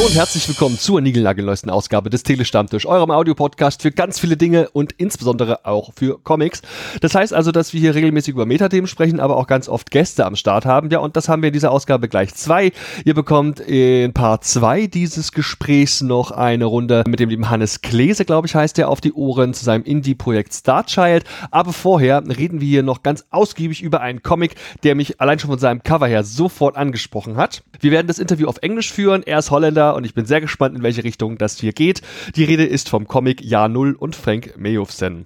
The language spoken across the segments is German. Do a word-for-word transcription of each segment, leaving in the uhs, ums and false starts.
und herzlich willkommen zur niegelnagelneuesten Ausgabe des Telestammtisch, eurem Audiopodcast für ganz viele Dinge und insbesondere auch für Comics. Das heißt also, dass wir hier regelmäßig über Metathemen sprechen, aber auch ganz oft Gäste am Start haben. Ja, und das haben wir in dieser Ausgabe gleich zwei. Ihr bekommt in Part zwei dieses Gesprächs noch eine Runde mit dem lieben Hannes Klese, glaube ich, heißt der, auf die Ohren zu seinem Indie-Projekt Starchild. Aber vorher reden wir hier noch ganz ausgiebig über einen Comic, der mich allein schon von seinem Cover her sofort angesprochen hat. Wir werden das Interview auf Englisch führen. Er ist Holländer und ich bin sehr gespannt, in welche Richtung das hier geht. Die Rede ist vom Comic Jahr Null und Frank Meyhoefsen.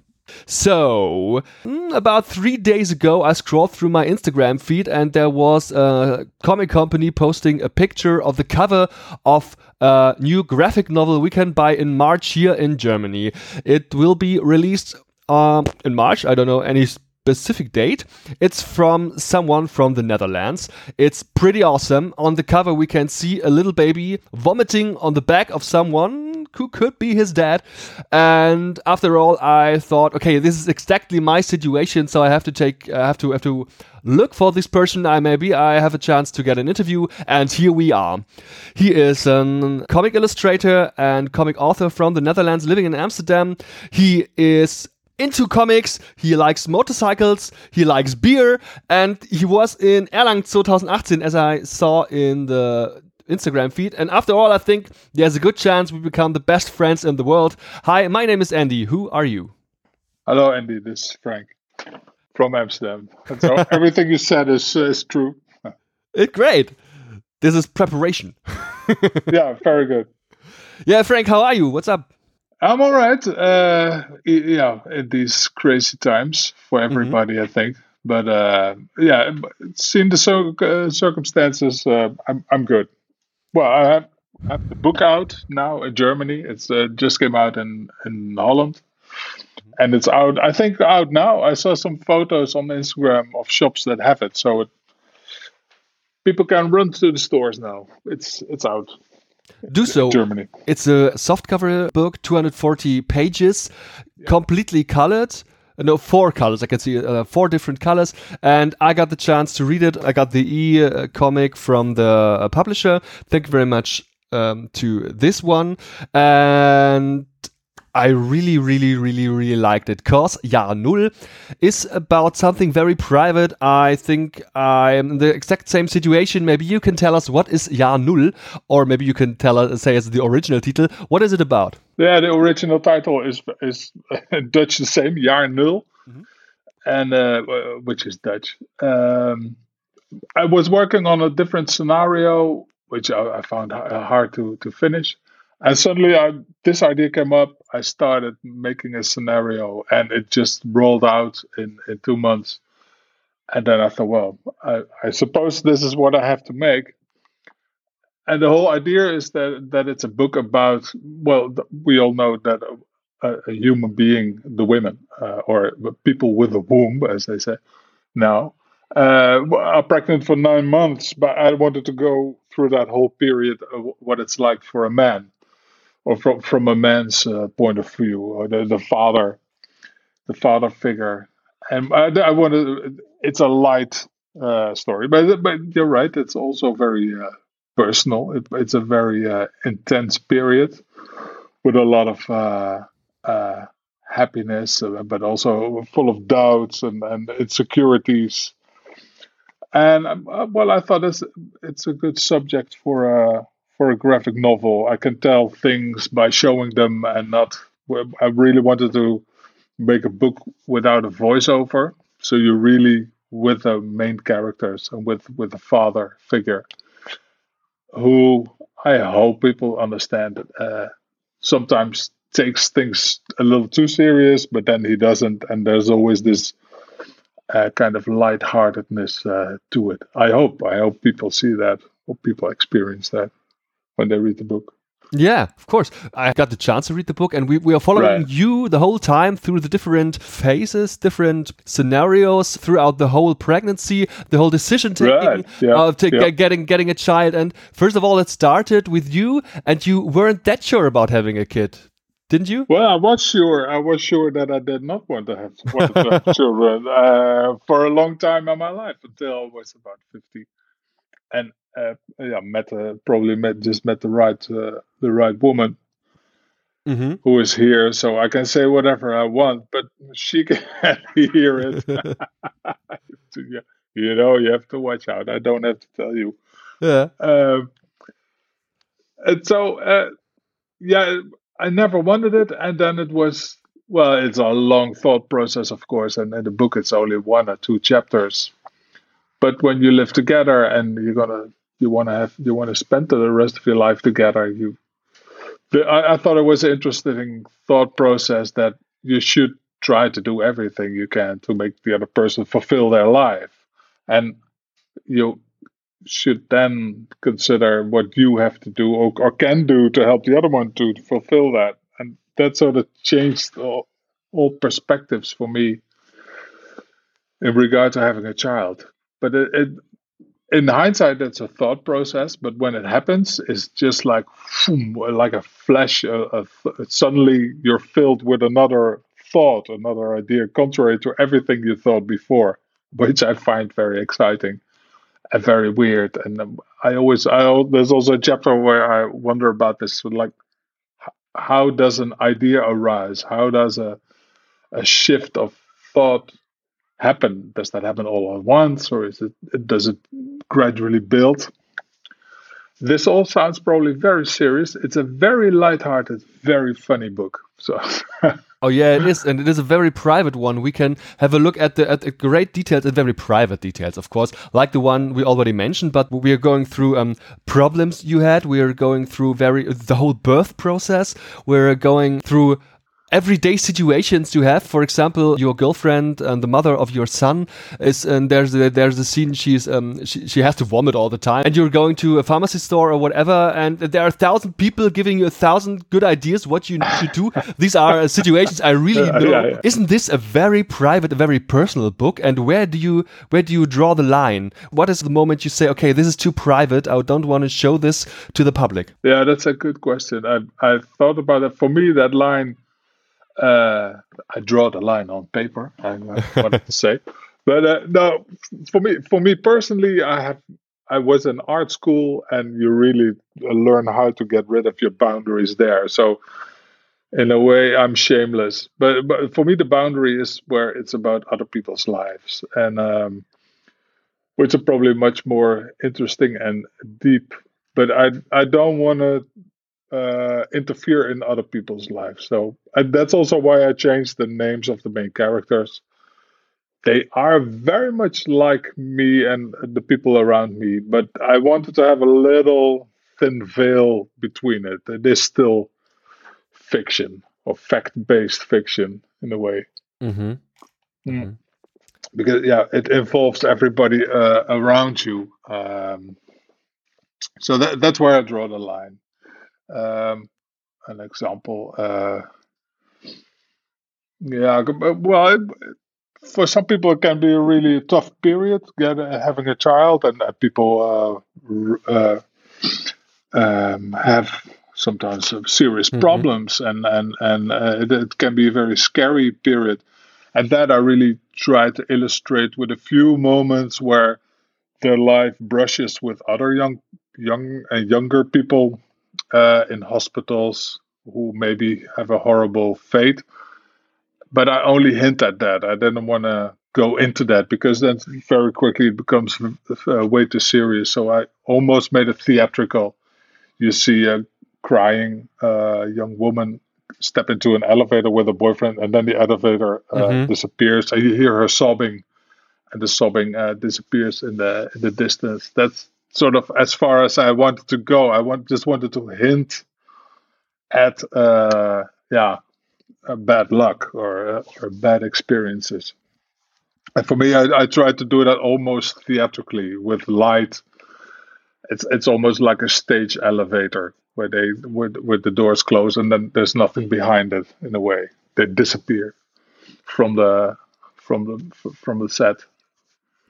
So, about three days ago, I scrolled through my Instagram feed and there was a comic company posting a picture of the cover of a new graphic novel we can buy in March here in Germany. It will be released um, in March. I don't know any specific date. It's from someone from the Netherlands. It's pretty awesome. On the cover we can see a little baby vomiting on the back of someone who could be his dad. And after all, I thought, okay, this is exactly my situation, so I have to take I have to have to look for this person. I maybe I have a chance to get an interview, and here we are. He is a comic illustrator and comic author from the Netherlands living in Amsterdam. He is into comics, he likes motorcycles, he likes beer, and he was in Erlangen twenty eighteen, as I saw in the Instagram feed. And after all, I think there's a good chance we become the best friends in the world. Hi, my name is Andy. Who are you? Hello, Andy. This is Frank from Amsterdam. And so everything you said is uh, is true. It, great. This is preparation. Yeah, very good. Yeah, Frank, how are you? What's up? I'm all right. Uh, yeah, in these crazy times for everybody, mm-hmm. I think. But uh, yeah, seeing the so, uh, circumstances, uh, I'm I'm good. Well, I have, I have the book out now in Germany. It's uh, just came out in in Holland, and it's out. I think out now. I saw some photos on Instagram of shops that have it, so it, people can run to the stores now. It's it's out. Do so. Germany. It's a softcover book, two hundred forty pages, yeah. Completely colored. No, four colors. I can see uh, four different colors. And I got the chance to read it. I got the e-comic from the uh, publisher. Thank you very much um, to this one. And I really, really, really, really liked it. Because Jahr Null is about something very private. I think I'm in the exact same situation. Maybe you can tell us what is Jahr Null, or maybe you can tell us, say as the original title. What is it about? Yeah, the original title is is in Dutch the same, Jaar Nul, mm-hmm. and uh, which is Dutch. Um, I was working on a different scenario, which I, I found hard to to finish. And suddenly I, this idea came up. I started making a scenario and it just rolled out in, in two months. And then I thought, well, I, I suppose this is what I have to make. And the whole idea is that, that it's a book about, well, we all know that a, a human being, the women, uh, or people with a womb, as they say now, uh, are pregnant for nine months. But I wanted to go through that whole period of what it's like for a man. Or from from a man's uh, point of view, or the, the father, the father figure, and I, I wanted. It's a light uh, story, but but you're right. It's also very uh, personal. It, it's a very uh, intense period with a lot of uh, uh, happiness, uh, but also full of doubts and, and insecurities. And uh, well, I thought it's it's a good subject for a. Uh, For a graphic novel. I can tell things by showing them and not. I really wanted to make a book without a voiceover, so you're really with the main characters and with with the father figure, who I hope people understand. Uh, sometimes takes things a little too serious, but then he doesn't, and there's always this uh, kind of lightheartedness uh, to it. I hope. I hope people see that, or people experience that when they read the book. Yeah, of course. I got the chance to read the book, and we, we are following right. you the whole time through the different phases, different scenarios throughout the whole pregnancy, the whole decision taking right. yeah. of t- yeah. getting getting a child. And first of all, it started with you, and you weren't that sure about having a kid, didn't you? Well, I was sure. I was sure that I did not want to have, want to have children uh, for a long time in my life, until I was about fifty. And uh, yeah, met uh, probably met just met the right uh, the right woman Mm-hmm. who is here, so I can say whatever I want, but she can hear it. Yeah, you know, you have to watch out. I don't have to tell you. Yeah. Um, and so, uh, yeah, I never wanted it, and then it was well, it's a long thought process, of course, and in the book it's only one or two chapters. But when you live together and you're gonna you want to have you want to spend the rest of your life together, you the, I, I thought it was an interesting thought process that you should try to do everything you can to make the other person fulfill their life, and you should then consider what you have to do or, or can do to help the other one to fulfill that. And that sort of changed all, all perspectives for me in regard to having a child. But it, it, in hindsight, that's a thought process. But when it happens, it's just like boom, like a flash. A, a, suddenly, you're filled with another thought, another idea, contrary to everything you thought before, which I find very exciting and very weird. And um, I always, I al- there's also a chapter where I wonder about this. So like, h- how does an idea arise? How does a a shift of thought happen? Does that happen all at once, or is it does it gradually build? This all sounds probably very serious. It's a very lighthearted, very funny book. So. Oh yeah, it is, and it is a very private one. We can have a look at the at the great details and very private details, of course, like the one we already mentioned. But we are going through um, problems you had. We are going through very the whole birth process. We're going through everyday situations you have. For example, your girlfriend and the mother of your son is, and there's a, there's a scene she's um she, she has to vomit all the time, and you're going to a pharmacy store or whatever, and there are a thousand people giving you a thousand good ideas what you need to do. These are uh, situations I really know. Yeah, yeah. Isn't this a very private, a very personal book? And where do you where do you draw the line? What is the moment you say, okay, this is too private, I don't want to show this to the public? Yeah, that's a good question. I I thought about it. For me, that line. Uh, I draw the line on paper. I, I wanted to say, but uh, no, for me, for me personally, I have. I was in art school, and you really learn how to get rid of your boundaries there. So, in a way, I'm shameless. But but for me, the boundary is where it's about other people's lives, and um, which are probably much more interesting and deep. But I I don't want to. Uh, interfere in other people's lives. So and that's also why I changed the names of the main characters. They are very much like me and the people around me, but I wanted to have a little thin veil between it. It is still fiction or fact-based fiction in a way. Mm-hmm. Mm. Because yeah, it involves everybody uh, around you. Um, so that, that's where I draw the line. Um, an example. Uh, yeah, well, for some people, it can be a really tough period get, having a child, and uh, people uh, uh, um, have sometimes serious mm-hmm. problems, and and and uh, it, it can be a very scary period. And that I really try to illustrate with a few moments where their life brushes with other young, young and younger people uh, in hospitals who maybe have a horrible fate. But I only hint at that. I didn't want to go into that because then very quickly it becomes uh, way too serious. So I almost made it theatrical. You see a crying uh, young woman step into an elevator with a boyfriend, and then the elevator uh, mm-hmm. disappears. And you hear her sobbing, and the sobbing uh, disappears in the in the distance. That's sort of as far as I wanted to go. I want just wanted to hint at uh, yeah. Uh, bad luck or uh, or bad experiences. And for me, I, I try to do that almost theatrically with light. It's it's almost like a stage elevator where they with with the doors close and then there's nothing behind it. In a way, they disappear from the from the from the set.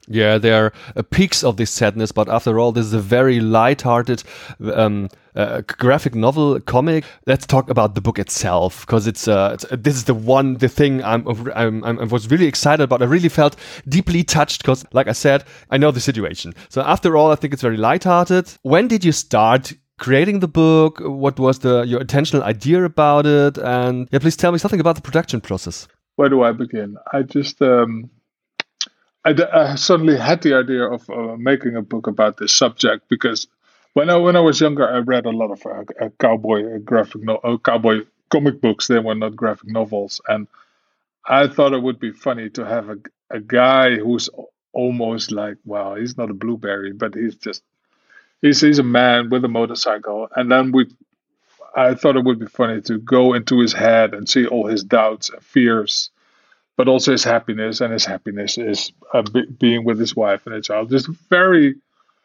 Yeah, there are uh, peaks of this sadness, but after all, this is a very light-hearted um, uh, graphic novel comic. Let's talk about the book itself, because it's, uh, it's uh, this is the one, the thing I'm, I'm, I'm I was really excited about. I really felt deeply touched, because, like I said, I know the situation. So after all, I think it's very light-hearted. When did you start creating the book? What was the your intentional idea about it? And yeah, please tell me something about the production process. Where do I begin? I just. Um... I, d- I suddenly had the idea of uh, making a book about this subject because when I when I was younger, I read a lot of uh, uh, cowboy uh, graphic no- uh, cowboy comic books. They were not graphic novels, and I thought it would be funny to have a a guy who's almost like, well, he's not a blueberry, but he's just he's he's a man with a motorcycle, and then we. I thought it would be funny to go into his head and see all his doubts and fears, but also his happiness, and his happiness is uh, be- being with his wife and a child. Just very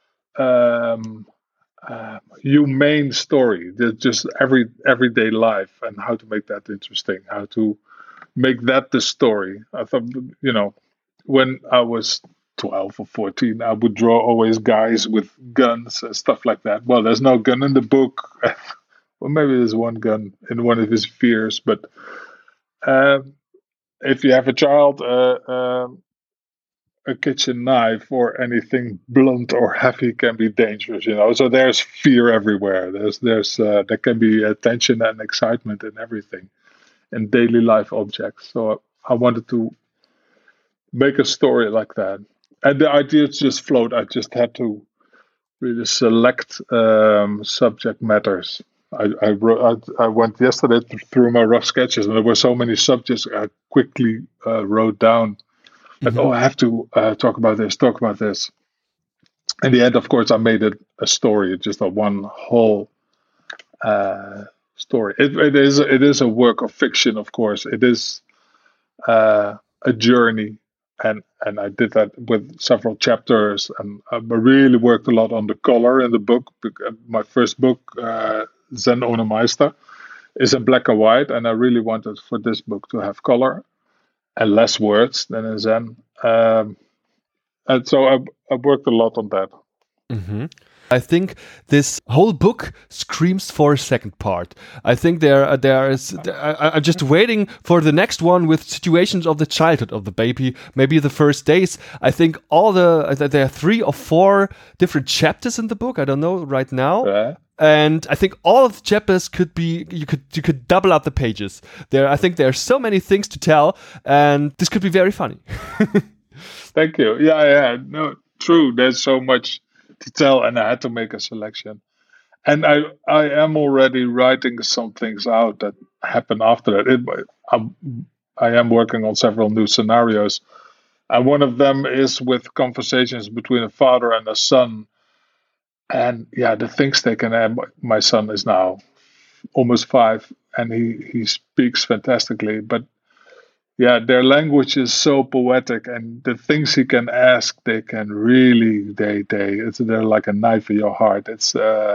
um, uh, humane story. That just every everyday life and how to make that interesting, how to make that the story. I thought, you know, when I was twelve or fourteen, I would draw always guys with guns and stuff like that. Well, there's no gun in the book. Well, maybe there's one gun in one of his fears, but. Um, If you have a child, uh, um, a kitchen knife or anything blunt or heavy can be dangerous, you know. So there's fear everywhere. There's there's uh, there can be uh, tension and excitement in everything, in daily life objects. So I wanted to make a story like that, and the ideas just flowed. I just had to really select um, subject matters. I I, wrote, I I went yesterday through my rough sketches, and there were so many subjects I quickly uh, wrote down. But Mm-hmm. oh, I have to uh, talk about this, talk about this. In the end, of course, I made it a story, just a one whole uh, story. It, it is it is a work of fiction, of course. It is uh, a journey, and and I did that with several chapters, and I really worked a lot on the color in the book. My first book, uh, Zen Onomeister, is in black and white, and I really wanted for this book to have color and less words than in Zen. Um, and so I, I worked a lot on that. Mm-hmm. I think this whole book screams for a second part. I think there, there is. I, I'm just waiting for the next one with situations of the childhood of the baby, maybe the first days. I think all the there are three or four different chapters in the book. I don't know right now. Yeah. And I think all of the chapters could be you could you could double up the pages. There, I think there are so many things to tell, and this could be very funny. Thank you. Yeah, yeah. No, true. There's so much to tell, and I had to make a selection. And I, I am already writing some things out that happen after that. It, I'm, I am working on several new scenarios, and one of them is with conversations between a father and a son. And yeah, the things they can add. My son is now almost five, and he he speaks fantastically, but. Yeah, their language is so poetic, and the things he can ask, they can really, they, they, it's they're like a knife in your heart. It's, uh,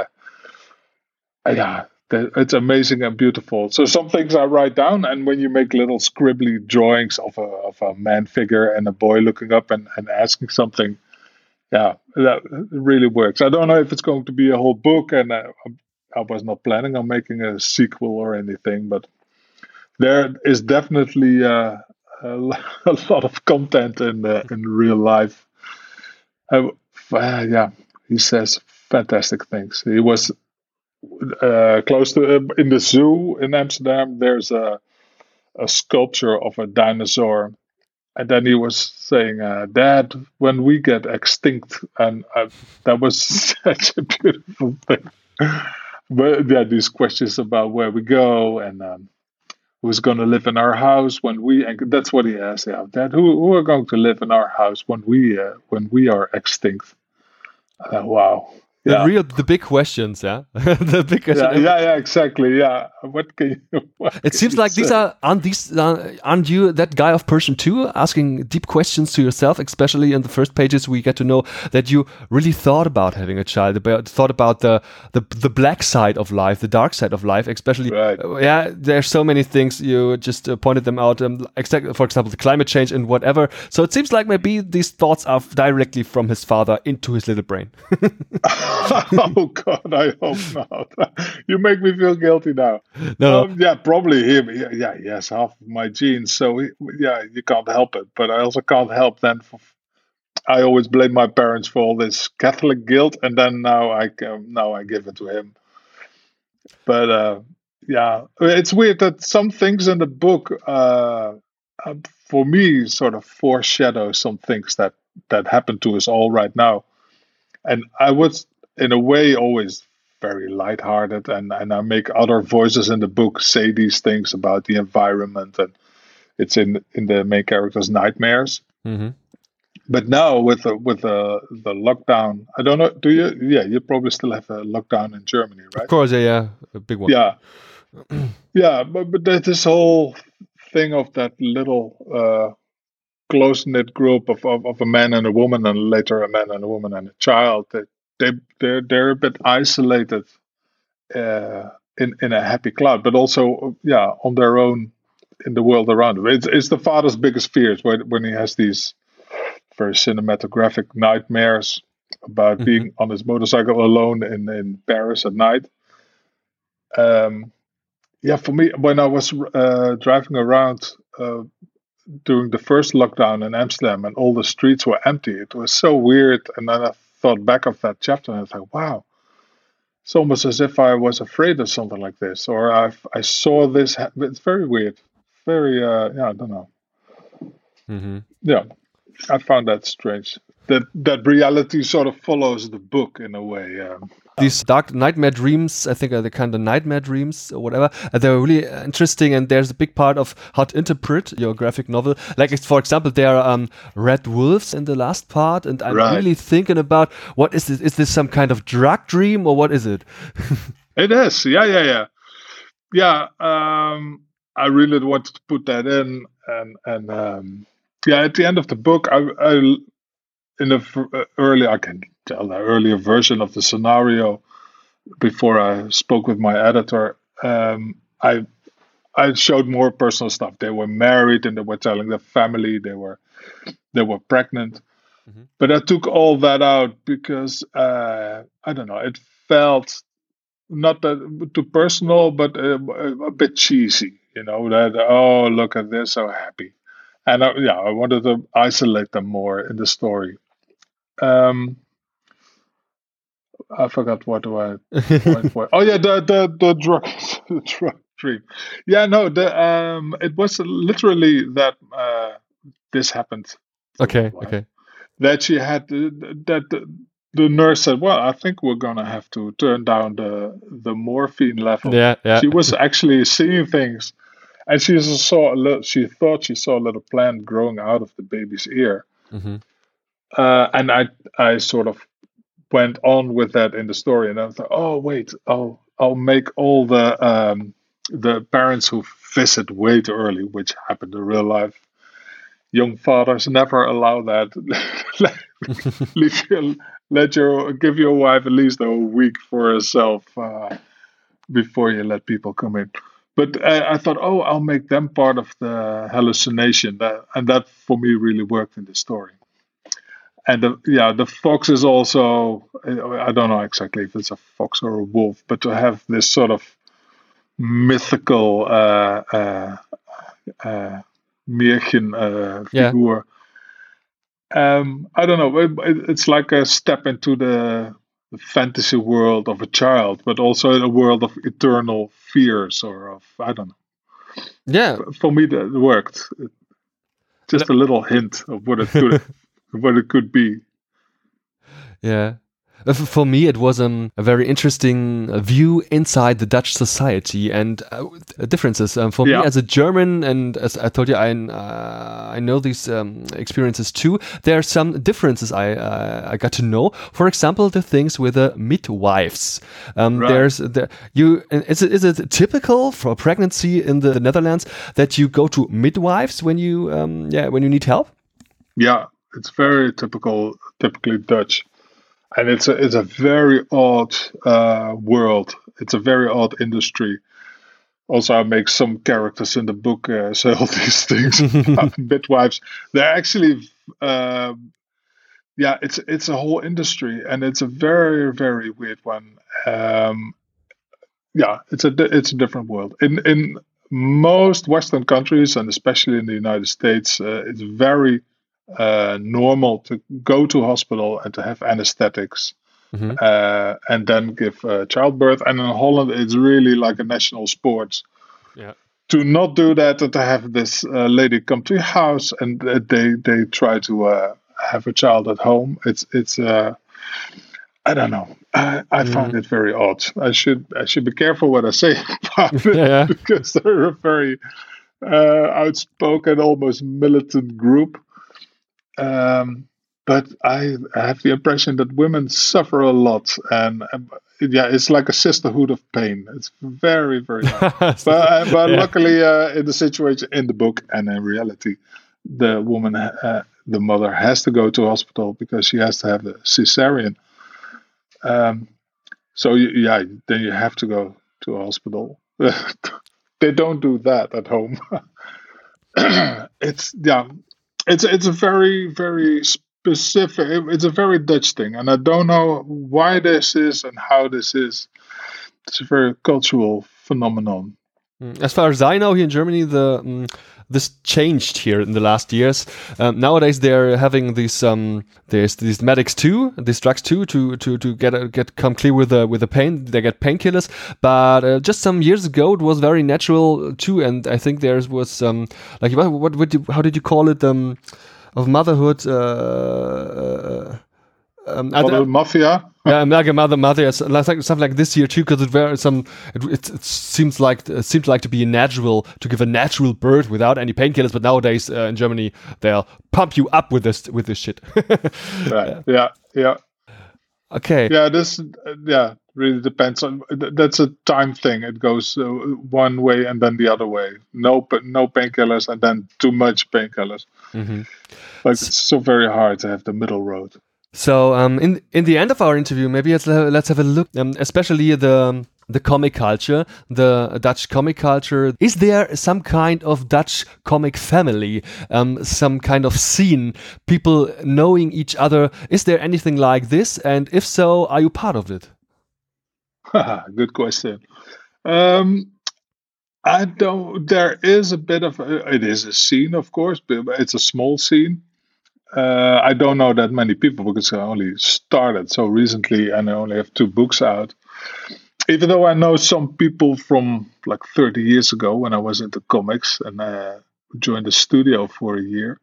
yeah, it's amazing and beautiful. So some things I write down, and when you make little scribbly drawings of a of a man figure and a boy looking up and, and asking something, yeah, that really works. I don't know if it's going to be a whole book, and I, I was not planning on making a sequel or anything, but. There is definitely uh, a, a lot of content in uh, in real life. Uh, uh, yeah, he says fantastic things. He was uh, close to uh, in the zoo in Amsterdam. There's a a sculpture of a dinosaur, and then he was saying, uh, "Dad, when we get extinct," and uh, that was such a beautiful thing. But yeah, these questions about where we go and. Um, Who's going to live in our house when we? And that's what he asked. Yeah, Dad, who who are going to live in our house when we uh, when we are extinct? Uh, wow, the yeah. real, the big questions, yeah, the big question. Yeah, yeah, yeah, exactly. Yeah, what can you? What It can seems you like say? these are aren't these uh, aren't you that guy of person too, asking deep questions to yourself, especially in the first pages we get to know that you really thought about having a child, about thought about the the the black side of life, the dark side of life, especially. Right. Uh, yeah, there's so many things you just uh, pointed them out. Um, exactly, for example, the climate change and whatever. So it seems like maybe these thoughts are directly from his father into his little brain. Oh God, I hope not. You make me feel guilty now. No, um, yeah, probably him. Yeah, yeah, he has half of my genes, so he, yeah, you can't help it. But I also can't help then. For, I always blame my parents for all this Catholic guilt, and then now I um, now I give it to him. But uh, yeah, it's weird that some things in the book, uh, uh, for me, sort of foreshadow some things that that happen to us all right now. And I was, in a way, always very lighthearted, and, and I make other voices in the book say these things about the environment, and it's in in the main character's nightmares. mm-hmm. But now with the with the the lockdown, I don't know. Do you? Yeah, you probably still have a lockdown in Germany, right? Of course, yeah, yeah, a big one. Yeah, yeah. But but there's this whole thing of that little uh, close knit group of, of of a man and a woman, and later a man and a woman and a child. They they they're they're a bit isolated uh, in in a happy cloud, but also yeah on their own in the world around them. It's it's the father's biggest fears when when he has these very cinematographic nightmares about mm-hmm. being on his motorcycle alone in, in Paris at night. Um, yeah, for me, when I was uh, driving around uh, during the first lockdown in Amsterdam and all the streets were empty, it was so weird. And then I thought back of that chapter and I was like, wow, it's almost as if I was afraid of something like this, or I I saw this. Ha- it's very weird. Very, uh, yeah, I don't know. Mm-hmm. Yeah. I found that strange. That that reality sort of follows the book in a way. Um, These dark nightmare dreams, I think, are the kind of nightmare dreams or whatever. Uh, they're really interesting, and there's a big part of how to interpret your graphic novel. Like, for example, there are um, red wolves in the last part, and I'm right. really thinking about what is this? Is this some kind of drug dream, or what is it? It is, yeah, yeah, yeah, yeah. Um, I really wanted to put that in, and and. Um, Yeah, at the end of the book, I, I in the early, I can tell the earlier version of the scenario before I spoke with my editor. Um, I I showed more personal stuff. They were married and they were telling their family they were they were pregnant, mm-hmm. but I took all that out because uh, I don't know. It felt not that too personal, but a, a bit cheesy. You know that oh look at this, so happy. And I, yeah, I wanted to isolate them more in the story. Um, I forgot what do I. What, oh yeah, the the the drug the drug dream. Yeah, no, the um, it was literally that uh, this happened. Okay, okay. That she had that the, the nurse said, "Well, I think we're gonna have to turn down the the morphine level." Yeah, yeah. She was actually seeing things. And she saw a little, she thought she saw a little plant growing out of the baby's ear, mm-hmm. uh, and I I sort of went on with that in the story, and I thought, oh wait, I'll I'll make all the um, the parents who visit way too early, which happened in real life. Young fathers never allow that. Leave your, let your give your wife at least a week for herself uh, before you let people come in. But I, I thought, oh, I'll make them part of the hallucination, that, and that for me really worked in the story. And the, yeah, the fox is also, I don't know exactly if it's a fox or a wolf, but to have this sort of mythical uh, uh, uh, Märchen uh, figure. Yeah. Um, I don't know, it, it's like a step into the the fantasy world of a child, but also a world of eternal fears, or of I don't know. Yeah, for me that worked. Just a little hint of what it could, what it could be. Yeah, Uh, f- For me, it was um, a very interesting uh, view inside the Dutch society and uh, differences. Um, for Yeah. me, as a German, and as I told you, I uh, I know these um, experiences too. There are some differences I uh, I got to know. For example, the things with the midwives. Um, Right. There's the, you. Is it is it typical for pregnancy in the, the Netherlands that you go to midwives when you um, yeah when you need help? Yeah, it's very typical, typically Dutch, and it's a it's a very odd uh, world. It's a very odd industry. Also, I make some characters in the book uh, say all these things about midwives. They're actually, um, yeah, it's it's a whole industry, and it's a very very weird one. Um, yeah, it's a di- it's a different world. In in most Western countries, and especially in the United States, uh, it's very uh, normal to go to a hospital and to have anesthetics Mhm. uh, and then give uh, childbirth. And in Holland, it's really like a national sport Yeah. to not do that and to have this uh, lady come to your house and uh, they they try to uh, have a child at home. It's it's uh, I don't know. I, I find Mm. it very odd. I should I should be careful what I say about it Yeah, yeah. because they're a very uh, outspoken, almost militant group. Um, but I have the impression that women suffer a lot, and um, yeah, it's like a sisterhood of pain. It's very, very nice. But uh, but Yeah. luckily, uh, in the situation in the book and in reality, the woman, uh, the mother, has to go to hospital because she has to have a cesarean. Um, so you, yeah, then you have to go to a hospital. They don't do that at home. It's yeah, it's it's a very very specific. It's a very Dutch thing, and I don't know why this is and how this is. It's a very cultural phenomenon. Mm, As far as I know, here in Germany, the um, this changed here in the last years. Um, nowadays, they're having these um, there's these medics too, these drugs too, to to to get uh, get come clear with the with the pain. They get painkillers, but uh, just some years ago, it was very natural too. And I think there was um, like what what would you, how did you call it um, of motherhood? Uh, uh, um, I- Mother mafia. yeah, like a mother, mother, it's like something like this year too, because it very some. It, it, it seems like it seems like to be natural to give a natural birth without any painkillers. But nowadays uh, in Germany, they'll pump you up with this with this shit. Right. Yeah, yeah, Okay. yeah. This, uh, yeah, really depends on. th- That's a time thing. It goes uh, one way and then the other way. No, pa- no painkillers, and then too much painkillers. hmm Like it's so very hard to have the middle road. So um, in in the end of our interview, maybe let's let's have a look, um, especially the the comic culture, the Dutch comic culture. Is there some kind of Dutch comic family, um, some kind of scene, people knowing each other? Is there anything like this? And if so, are you part of it? Good question. Um, I don't. There is a bit of. A, it is a scene, of course, but it's a small scene. Uh, I don't know that many people because I only started so recently and I only have two books out. Even though I know some people from like thirty years ago when I was into comics and uh, joined the studio for a year.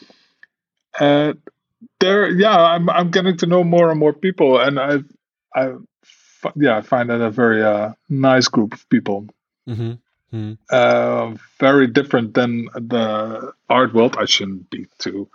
Uh, there, yeah, I'm I'm getting to know more and more people, and I, I, fi- yeah, I find that a very uh, nice group of people. Mm-hmm. Mm-hmm. Uh, very different than the art world. I shouldn't be too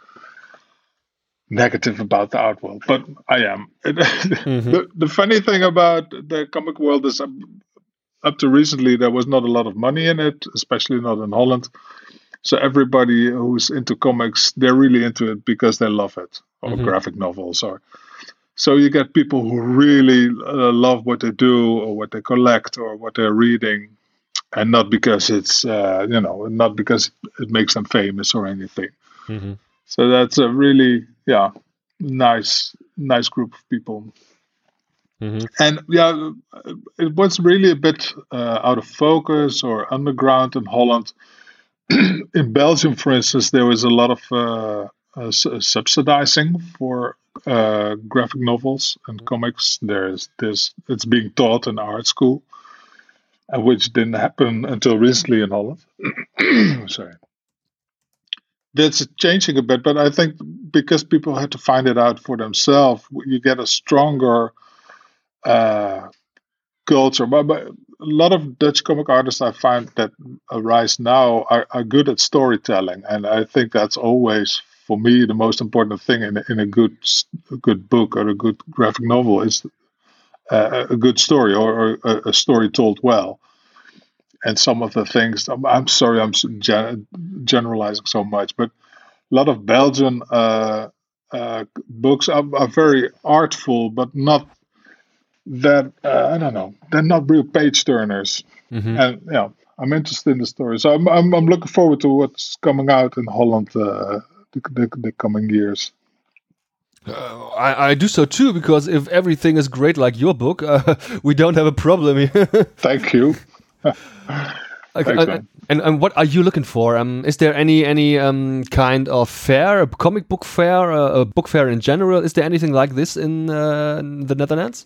negative about the art world, but I am. Mm-hmm. the, the funny thing about the comic world is um, up to recently, there was not a lot of money in it, especially not in Holland. So everybody who's into comics, they're really into it because they love it, or Mhm. graphic novels, or so you get people who really uh, love what they do, or what they collect, or what they're reading, and not because it's uh, you know, not because it makes them famous or anything. Mm-hmm. So that's a really yeah nice nice group of people. Mm-hmm. And yeah, it was really a bit uh, out of focus or underground in Holland. In Belgium, for instance, there was a lot of uh, uh, su- subsidizing for uh, graphic novels and comics. There's this it's being taught in art school, uh, which didn't happen until recently in Holland. Sorry. that's changing a bit, but I think because people had to find it out for themselves, you get a stronger uh, culture. But, but a lot of Dutch comic artists I find that arise now are, are good at storytelling, and I think that's always, for me, the most important thing in a, in a good a good book or a good graphic novel is uh, a good story or, or a, a story told well. And some of the things, I'm, I'm sorry, I'm gen- generalizing so much, but a lot of Belgian uh, uh, books are, are very artful, but not that, uh, I don't know, they're not real page turners. Mm-hmm. And yeah, I'm interested in the story. So I'm, I'm, I'm looking forward to what's coming out in Holland uh, the, the, the coming years. Uh, I, I do so too, because if everything is great like your book, uh, we don't have a problem here. Thank you. Okay, uh, and, and what are you looking for? Um, is there any any um, kind of fair, a comic book fair, uh, a book fair in general? Is there anything like this in, uh, in the Netherlands?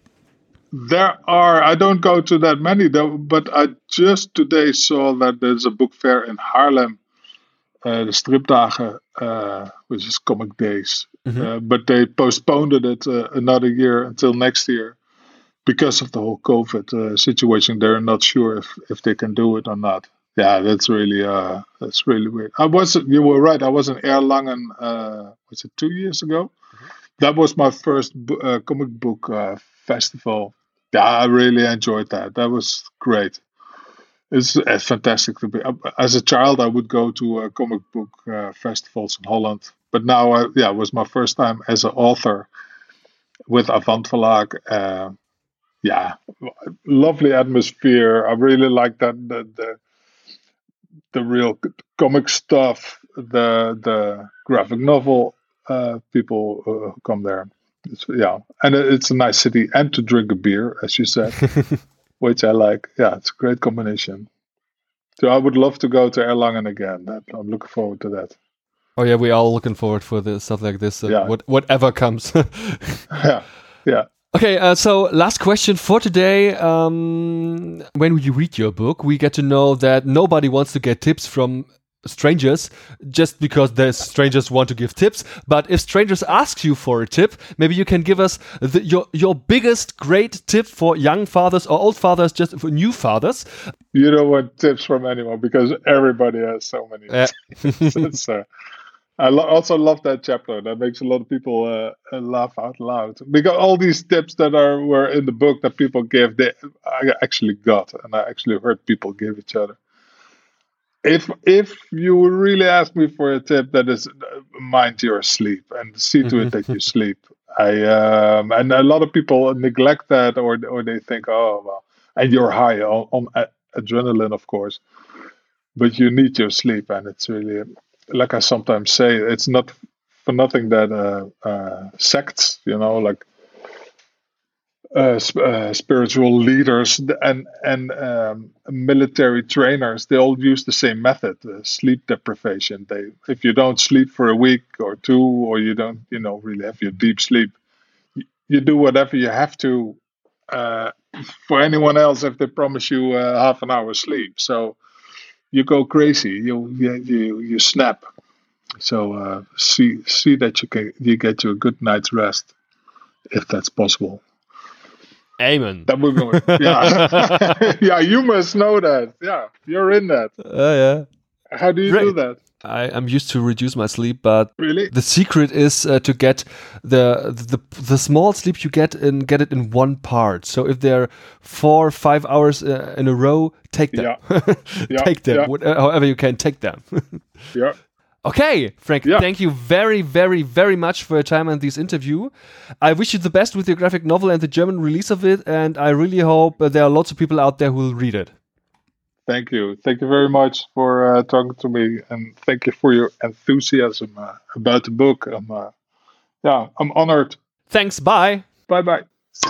There are. I don't go to that many though, but I just today saw that there's a book fair in Haarlem, uh, the Stripdagen, uh, which is Comic Days, mm-hmm. uh, but they postponed it uh, another year until next year. Because of the whole COVID uh, situation, they're not sure if, if they can do it or not. Yeah, that's really uh, that's really weird. I was you were right. I was in Erlangen. Uh, was it two years ago? Mm-hmm. That was my first uh, comic book uh, festival. Yeah, I really enjoyed that. That was great. It's uh, fantastic to be. As a child, I would go to uh, comic book uh, festivals in Holland, but now, I, yeah, it was my first time as an author with Avant Verlag. Uh, Yeah, lovely atmosphere. I really like that the the, the real comic stuff, the the graphic novel uh, people uh, come there. It's, yeah, and it's a nice city, and to drink a beer, as you said, which I like. Yeah, it's a great combination. So I would love to go to Erlangen again. That, I'm looking forward to that. Oh yeah, we are all looking forward for this stuff like this. Uh, yeah. what, whatever comes. yeah, yeah. Okay, uh, so last question for today. Um, when you read your book, we get to know that nobody wants to get tips from strangers just because the strangers want to give tips. But if strangers ask you for a tip, maybe you can give us the, your your biggest great tip for young fathers or old fathers, just for new fathers. You don't want tips from anyone because everybody has so many. Yeah. It's, uh, I lo- also love that chapter. That makes a lot of people uh, laugh out loud because all these tips that are were in the book that people give, they I actually got, and I actually heard people give each other. If if you really ask me for a tip, that is mind your sleep and see to it that you sleep. I um, and a lot of people neglect that, or or they think, oh well, and you're high on, on adrenaline, of course, but you need your sleep, and it's really. Like I sometimes say, it's not for nothing that uh, uh, sects, you know, like uh, sp- uh, spiritual leaders and and um, military trainers, they all use the same method: uh, sleep deprivation. They, if you don't sleep for a week or two, or you don't, you know, really have your deep sleep, you, you do whatever you have to uh, for anyone else if they promise you uh, half an hour sleep. So. You go crazy. You you you, you snap. So uh, see see that you can you get you a good night's rest, if that's possible. Amen. That would go. Yeah, yeah. You must know that. Yeah, you're in that. Oh uh, yeah. How do you Great. do that? I am used to reduce my sleep, but really? The secret is uh, to get the, the the small sleep you get and get it in one part. So if they're four, five hours uh, in a row, take them. Yeah. yeah. take them, yeah. whatever, however you can, take them. yeah. Okay, Frank, yeah. thank you very, very, very much for your time on this interview. I wish you the best with your graphic novel and the German release of it, and I really hope uh, there are lots of people out there who will read it. Thank you. Thank you very much for uh, talking to me, and thank you for your enthusiasm uh, about the book. I'm, uh, yeah, I'm honored. Thanks, bye. Bye, bye.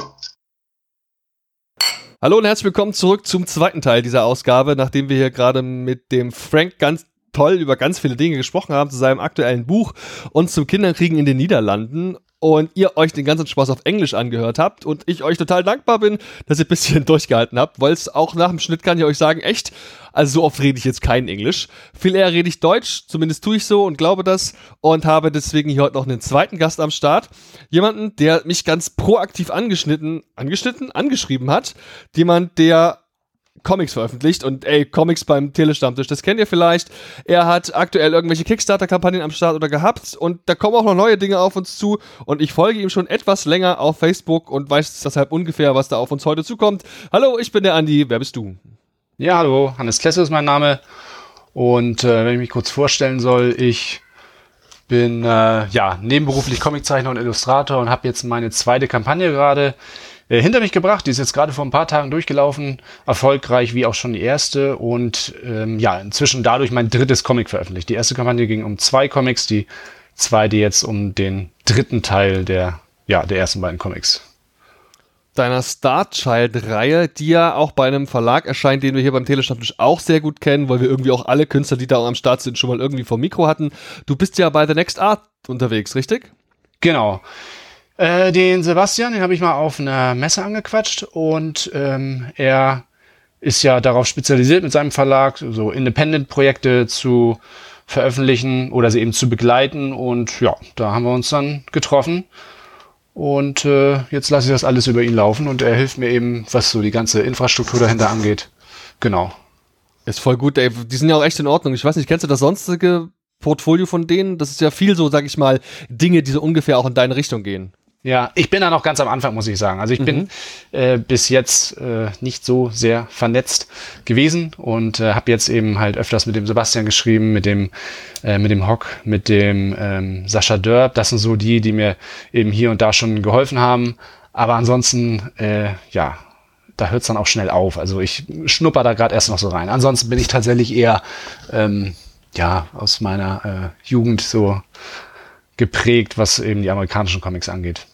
Hallo und herzlich willkommen zurück zum zweiten Teil dieser Ausgabe, nachdem wir hier gerade mit dem Frank ganz toll über ganz viele Dinge gesprochen haben, zu seinem aktuellen Buch und zum Kinderkriegen in den Niederlanden. und ihr euch den ganzen Spaß auf Englisch angehört habt und ich euch total dankbar bin, dass ihr ein bisschen durchgehalten habt, weil es auch nach dem Schnitt, kann ich euch sagen, echt, also so oft rede ich jetzt kein Englisch. Viel eher rede ich Deutsch, zumindest tue ich so und glaube das und habe deswegen hier heute noch einen zweiten Gast am Start. Jemanden, der mich ganz proaktiv angeschnitten, angeschnitten, angeschrieben hat. Jemand, der Comics veröffentlicht und ey, Comics beim Telestammtisch, das kennt ihr vielleicht. Er hat aktuell irgendwelche Kickstarter-Kampagnen am Start oder gehabt und da kommen auch noch neue Dinge auf uns zu und ich folge ihm schon etwas länger auf Facebook und weiß deshalb ungefähr, was da auf uns heute zukommt. Hallo, ich bin der Andi, wer bist du? Ja, hallo, Hannes Klesse ist mein Name und äh, wenn ich mich kurz vorstellen soll, ich bin äh, ja nebenberuflich Comiczeichner und Illustrator und habe jetzt meine zweite Kampagne gerade äh, hinter mich gebracht. Die ist jetzt gerade vor ein paar Tagen durchgelaufen, erfolgreich wie auch schon die erste und ähm, ja, inzwischen dadurch mein drittes Comic veröffentlicht. Die erste Kampagne ging um zwei Comics, die zweite jetzt um den dritten Teil der, ja, der ersten beiden Comics. Deiner Starchild-Reihe, die ja auch bei einem Verlag erscheint, den wir hier beim Telestammtisch auch sehr gut kennen, weil wir irgendwie auch alle Künstler, die da am Start sind, schon mal irgendwie vom Mikro hatten. Du bist ja bei The Next Art unterwegs, richtig? Genau. Äh, den Sebastian, den habe ich mal auf einer Messe angequatscht und ähm, er ist ja darauf spezialisiert mit seinem Verlag, so Independent-Projekte zu veröffentlichen oder sie eben zu begleiten und ja, da haben wir uns dann getroffen. Und äh, jetzt lasse ich das alles über ihn laufen und er hilft mir eben, was so die ganze Infrastruktur dahinter angeht. Genau. Ist voll gut, ey. Die sind ja auch echt in Ordnung. Ich weiß nicht, kennst du das sonstige Portfolio von denen? Das ist ja viel so, sag ich mal, Dinge, die so ungefähr auch in deine Richtung gehen. Ja, ich bin da noch ganz am Anfang, muss ich sagen. Also ich mhm. bin äh, bis jetzt äh, nicht so sehr vernetzt gewesen und äh, habe jetzt eben halt öfters mit dem Sebastian geschrieben, mit dem äh, mit dem Hock, mit dem ähm, Sascha Dörb. Das sind so die, die mir eben hier und da schon geholfen haben. Aber ansonsten, äh, ja, da hört es dann auch schnell auf. Also ich schnupper da gerade erst noch so rein. Ansonsten bin ich tatsächlich eher ähm, ja aus meiner äh, Jugend so geprägt, was eben die amerikanischen Comics angeht.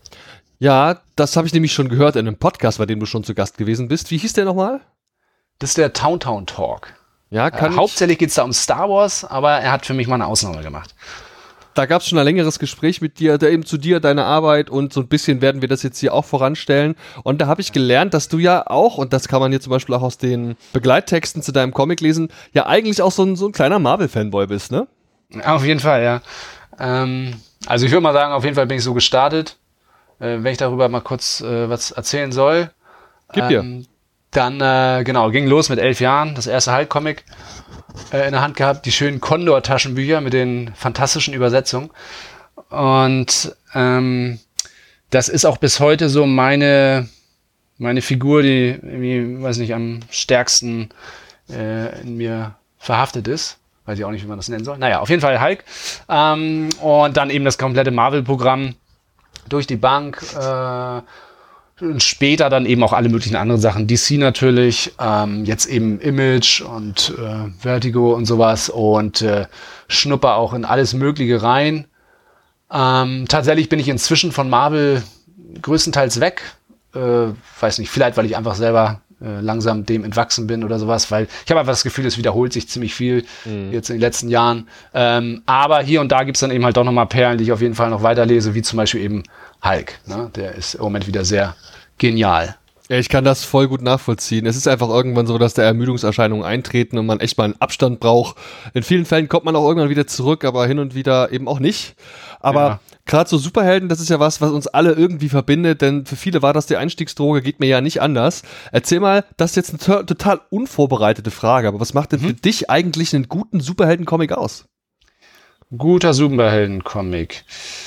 Ja, das habe ich nämlich schon gehört in einem Podcast, bei dem du schon zu Gast gewesen bist. Wie hieß der nochmal? Das ist der Towntown Talk. Ja, kann äh, hauptsächlich geht es da um Star Wars, aber er hat für mich mal eine Ausnahme gemacht. Da gab es schon ein längeres Gespräch mit dir, da eben zu dir, deine Arbeit und so ein bisschen werden wir das jetzt hier auch voranstellen. Und da habe ich gelernt, dass du ja auch, und das kann man hier zum Beispiel auch aus den Begleittexten zu deinem Comic lesen, ja eigentlich auch so ein, so ein kleiner Marvel-Fanboy bist, ne? Auf jeden Fall, ja. Ähm, also ich würde mal sagen, auf jeden Fall bin ich so gestartet. Äh, wenn ich darüber mal kurz äh, was erzählen soll. Gib dir. Ähm, dann, äh, genau, ging los mit elf Jahren, das erste Hulk-Comic äh, in der Hand gehabt, die schönen Condor-Taschenbücher mit den fantastischen Übersetzungen. Und ähm, das ist auch bis heute so meine, meine Figur, die irgendwie, weiß nicht, am stärksten äh, in mir verhaftet ist. Weiß ich auch nicht, wie man das nennen soll. Naja, auf jeden Fall Hulk. Ähm, und dann eben das komplette Marvel-Programm durch die Bank. Äh, und später dann eben auch alle möglichen anderen Sachen. D C natürlich, ähm, jetzt eben Image und äh, Vertigo und sowas. Und äh, schnupper auch in alles Mögliche rein. Ähm, tatsächlich bin ich inzwischen von Marvel größtenteils weg. Äh, weiß nicht, vielleicht, weil ich einfach selber äh, langsam dem entwachsen bin oder sowas, weil ich habe einfach das Gefühl, es wiederholt sich ziemlich viel mhm. jetzt in den letzten Jahren. Ähm, aber hier und da gibt's dann eben halt doch nochmal Perlen, die ich auf jeden Fall noch weiterlese, wie zum Beispiel eben Hulk. Ne? Der ist im Moment wieder sehr genial. Ja, ich kann das voll gut nachvollziehen. Es ist einfach irgendwann so, dass da Ermüdungserscheinungen eintreten und man echt mal einen Abstand braucht. In vielen Fällen kommt man auch irgendwann wieder zurück, aber hin und wieder eben auch nicht. Aber ja. Gerade so Superhelden, das ist ja was, was uns alle irgendwie verbindet, denn für viele war das die Einstiegsdroge, geht mir ja nicht anders. Erzähl mal, das ist jetzt eine to- total unvorbereitete Frage, aber was macht denn mhm. für dich eigentlich einen guten Superhelden-Comic aus? Guter Superhelden-Comic.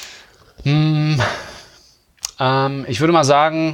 Hm, ähm, ich würde mal sagen,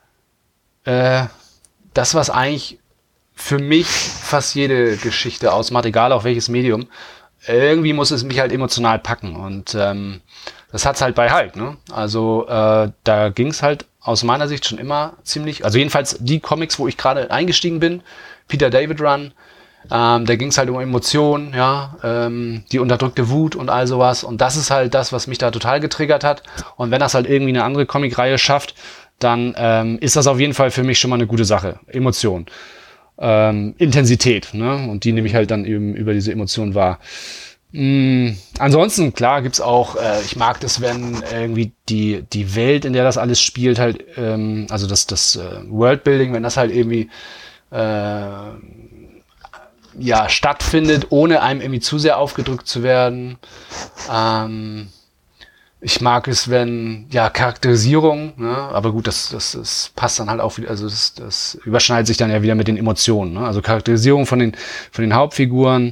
äh, das, was eigentlich für mich fast jede Geschichte ausmacht, egal auf welches Medium, irgendwie muss es mich halt emotional packen und ähm, das hat's halt bei Hulk, ne? Also äh, da ging's halt aus meiner Sicht schon immer ziemlich, also jedenfalls die Comics, wo ich gerade eingestiegen bin, Peter David Run, ähm, da ging's halt um Emotionen, ja, ähm, die unterdrückte Wut und all sowas und das ist halt das, was mich da total getriggert hat und wenn das halt irgendwie eine andere Comicreihe schafft, dann ähm, ist das auf jeden Fall für mich schon mal eine gute Sache, Emotion. Ähm, Intensität, ne? Und die nehme ich halt dann eben über diese Emotionen wahr. Mm, ansonsten, klar, gibt's auch, äh, ich mag das, wenn irgendwie die, die Welt, in der das alles spielt, halt, ähm, also das, das äh, Worldbuilding, wenn das halt irgendwie äh, ja, stattfindet, ohne einem irgendwie zu sehr aufgedrückt zu werden. Ähm, ich mag es, wenn, ja, Charakterisierung, ne? Aber gut, das, das, das passt dann halt auch wieder, also das, das überschneidet sich dann ja wieder mit den Emotionen, ne? Also Charakterisierung von den, von den Hauptfiguren.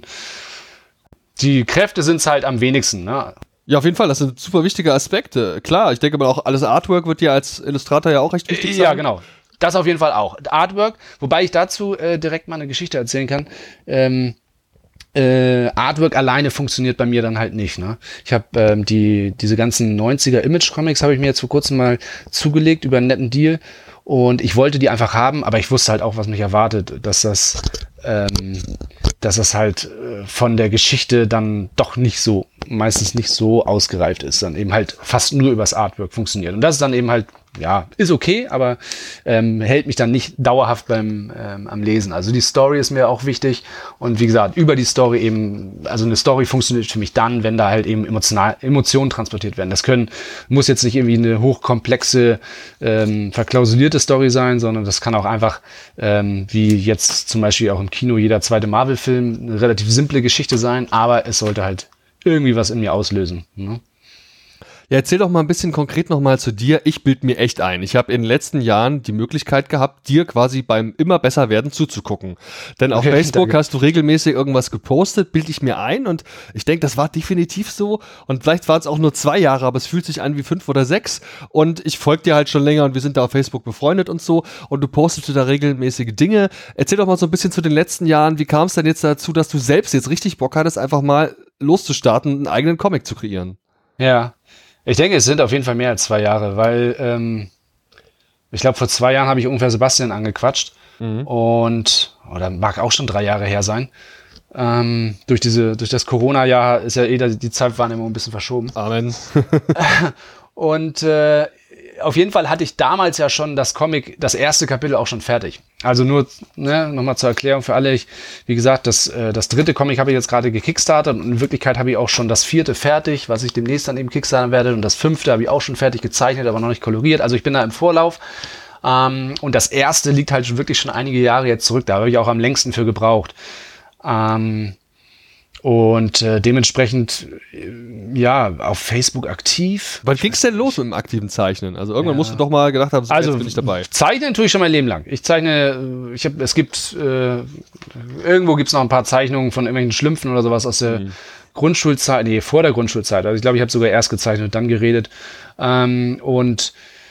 Die Kräfte sind's halt am wenigsten, ne? Ja, auf jeden Fall, das sind super wichtige Aspekte. Klar, ich denke mal auch, alles Artwork wird dir als Illustrator ja auch recht wichtig sein. Ja, genau. Das auf jeden Fall auch. Artwork, wobei ich dazu äh, direkt mal eine Geschichte erzählen kann. Ähm, äh, Artwork alleine funktioniert bei mir dann halt nicht. Ne? Ich habe ähm, die diese ganzen neunziger Image-Comics habe ich mir jetzt vor kurzem mal zugelegt über einen netten Deal. Und ich wollte die einfach haben, aber ich wusste halt auch, was mich erwartet, dass das, ähm, dass das halt äh, von der Geschichte dann doch nicht so, meistens nicht so ausgereift ist, dann eben halt fast nur übers Artwork funktioniert. Und das ist dann eben halt, ja, ist okay, aber ähm, hält mich dann nicht dauerhaft beim ähm, am Lesen. Also die Story ist mir auch wichtig und wie gesagt, über die Story eben, also eine Story funktioniert für mich dann, wenn da halt eben emotional, Emotionen transportiert werden. Das können, muss jetzt nicht irgendwie eine hochkomplexe, ähm, verklausulierte Story sein, sondern das kann auch einfach, ähm, wie jetzt zum Beispiel auch im Kino jeder zweite Marvel-Film, eine relativ simple Geschichte sein, aber es sollte halt irgendwie was in mir auslösen. Ne? Ja, erzähl doch mal ein bisschen konkret nochmal zu dir. Ich bild mir echt ein. Ich habe in den letzten Jahren die Möglichkeit gehabt, dir quasi beim immer besser werden zuzugucken. Denn auf Okay, Facebook danke. hast du regelmäßig irgendwas gepostet, bild ich mir ein und ich denke, das war definitiv so und vielleicht waren es auch nur zwei Jahre, aber es fühlt sich an wie fünf oder sechs und ich folge dir halt schon länger und wir sind da auf Facebook befreundet und so und du postest da regelmäßige Dinge. Erzähl doch mal so ein bisschen zu den letzten Jahren. Wie kam es denn jetzt dazu, dass du selbst jetzt richtig Bock hattest, einfach mal loszustarten, einen eigenen Comic zu kreieren? Ja. Ich denke, es sind auf jeden Fall mehr als zwei Jahre, weil ähm, ich glaube, vor zwei Jahren habe ich ungefähr Sebastian angequatscht mhm. und, oder mag auch schon drei Jahre her sein. Ähm, durch diese, durch das Corona-Jahr ist ja eh die Zeitwahrnehmung ein bisschen verschoben. Amen. Und äh, auf jeden Fall hatte ich damals ja schon das Comic, das erste Kapitel auch schon fertig. Also nur, ne, nochmal zur Erklärung für alle. Ich, wie gesagt, das, äh, das dritte Comic habe ich jetzt gerade gekickstartet und in Wirklichkeit habe ich auch schon das vierte fertig, was ich demnächst dann eben kickstarten werde. Und das fünfte habe ich auch schon fertig gezeichnet, aber noch nicht koloriert. Also ich bin da im Vorlauf. Ähm, und das erste liegt halt schon wirklich schon einige Jahre jetzt zurück. Da habe ich auch am längsten für gebraucht. Ähm, Und äh, dementsprechend, äh, ja, auf Facebook aktiv. Wann ging's denn los mit dem aktiven Zeichnen? Also irgendwann Ja. musst du doch mal gedacht haben, so, Also jetzt bin ich dabei. Zeichnen tue ich schon mein Leben lang. Ich zeichne, ich habe, es gibt, äh, irgendwo gibt's noch ein paar Zeichnungen von irgendwelchen Schlümpfen oder sowas aus der mhm. Grundschulzeit, nee, vor der Grundschulzeit. Also ich glaube, ich habe sogar erst gezeichnet und dann geredet. Ähm, und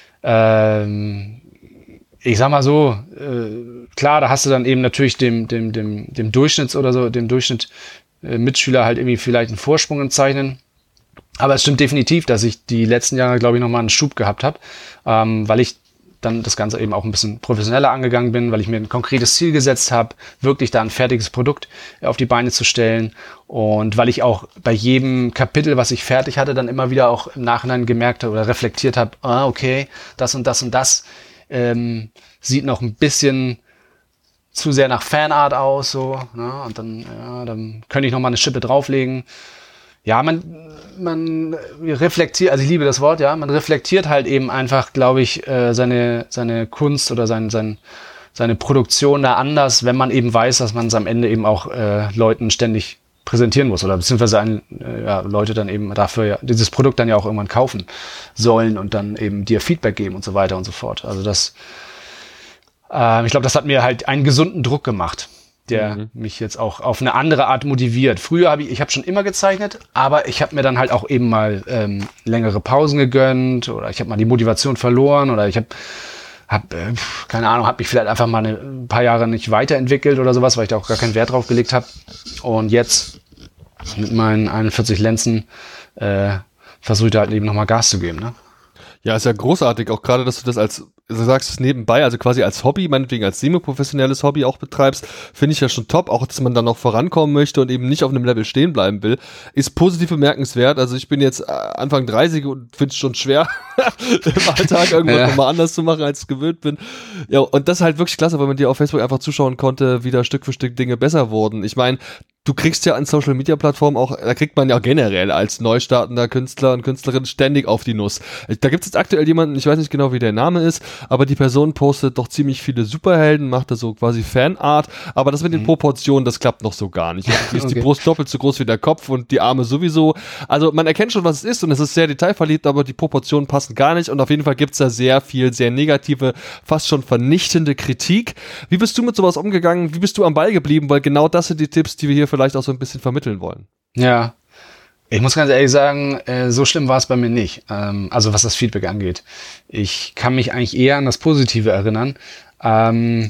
ähm, ich sag mal so, äh, klar, da hast du dann eben natürlich dem, dem, dem, dem Durchschnitts oder so, dem Durchschnitt Mitschüler halt irgendwie vielleicht einen Vorsprung im Zeichnen. Aber es stimmt definitiv, dass ich die letzten Jahre, glaube ich, nochmal einen Schub gehabt habe, ähm, weil ich dann das Ganze eben auch ein bisschen professioneller angegangen bin, weil ich mir ein konkretes Ziel gesetzt habe, wirklich da ein fertiges Produkt auf die Beine zu stellen und weil ich auch bei jedem Kapitel, was ich fertig hatte, dann immer wieder auch im Nachhinein gemerkt habe oder reflektiert habe, ah, okay, das und das und das ähm, sieht noch ein bisschen zu sehr nach Fanart aus, so, ne? Und dann, ja, dann könnte ich noch mal eine Schippe drauflegen. Ja, man, man reflektiert, also ich liebe das Wort, ja, man reflektiert halt eben einfach, glaube ich, äh, seine, seine Kunst oder sein, sein, seine Produktion da anders, wenn man eben weiß, dass man es am Ende eben auch äh, Leuten ständig präsentieren muss oder beziehungsweise ein, äh, ja, Leute dann eben dafür ja, dieses Produkt dann ja auch irgendwann kaufen sollen und dann eben dir Feedback geben und so weiter und so fort. Also das Ich glaube, das hat mir halt einen gesunden Druck gemacht, der mhm. mich jetzt auch auf eine andere Art motiviert. Früher habe ich, ich habe schon immer gezeichnet, aber ich habe mir dann halt auch eben mal ähm, längere Pausen gegönnt oder ich habe mal die Motivation verloren oder ich habe, hab, äh, keine Ahnung, habe mich vielleicht einfach mal eine, ein paar Jahre nicht weiterentwickelt oder sowas, weil ich da auch gar keinen Wert drauf gelegt habe. Und jetzt mit meinen einundvierzig Lenzen äh, versuche ich da halt eben nochmal Gas zu geben, ne? Ja, ist ja großartig, auch gerade, dass du das als, du sagst es nebenbei, also quasi als Hobby, meinetwegen als semi-professionelles Hobby auch betreibst, finde ich ja schon top, auch dass man dann noch vorankommen möchte und eben nicht auf einem Level stehen bleiben will, ist positiv bemerkenswert. Also ich bin jetzt Anfang dreißig und finde es schon schwer, im Alltag irgendwas ja. nochmal anders zu machen, als ich gewöhnt bin. Ja, und das ist halt wirklich klasse, weil man dir auf Facebook einfach zuschauen konnte, wie da Stück für Stück Dinge besser wurden. Ich meine, du kriegst ja an Social-Media-Plattformen auch, da kriegt man ja generell als neu startender Künstler und Künstlerin ständig auf die Nuss. Da gibt es jetzt aktuell jemanden, ich weiß nicht genau, wie der Name ist, aber die Person postet doch ziemlich viele Superhelden, macht da so quasi Fanart, aber das mit den Proportionen, das klappt noch so gar nicht. Irgendwie ist Okay. die Brust doppelt so groß wie der Kopf und die Arme sowieso. Also man erkennt schon, was es ist und es ist sehr detailverliebt, aber die Proportionen passen gar nicht und auf jeden Fall gibt es da sehr viel, sehr negative, fast schon vernichtende Kritik. Wie bist du mit sowas umgegangen? Wie bist du am Ball geblieben? Weil genau das sind die Tipps, die wir hier vielleicht auch so ein bisschen vermitteln wollen. Ja, ich muss ganz ehrlich sagen, äh, so schlimm war es bei mir nicht. Ähm, also was das Feedback angeht. Ich kann mich eigentlich eher an das Positive erinnern. Ähm,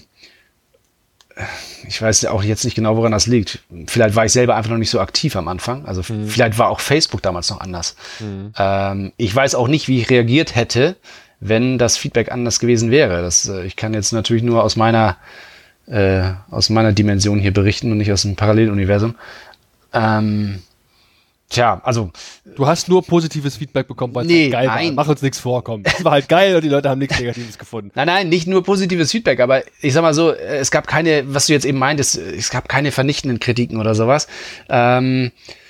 ich weiß ja auch jetzt nicht genau, woran das liegt. Vielleicht war ich selber einfach noch nicht so aktiv am Anfang. Also mhm. vielleicht war auch Facebook damals noch anders. Mhm. Ähm, ich weiß auch nicht, wie ich reagiert hätte, wenn das Feedback anders gewesen wäre. Das, äh, ich kann jetzt natürlich nur aus meiner äh, aus meiner Dimension hier berichten und nicht aus dem Paralleluniversum. Ähm, tja, also... Du hast nur positives Feedback bekommen, weil es nee, halt geil nein. war. Mach uns nichts vorkommen. Es war halt geil und die Leute haben nichts Negatives gefunden. Nein, nein, nicht nur positives Feedback, aber ich sag mal so, es gab keine, was du jetzt eben meintest, es gab keine vernichtenden Kritiken oder sowas. Ähm,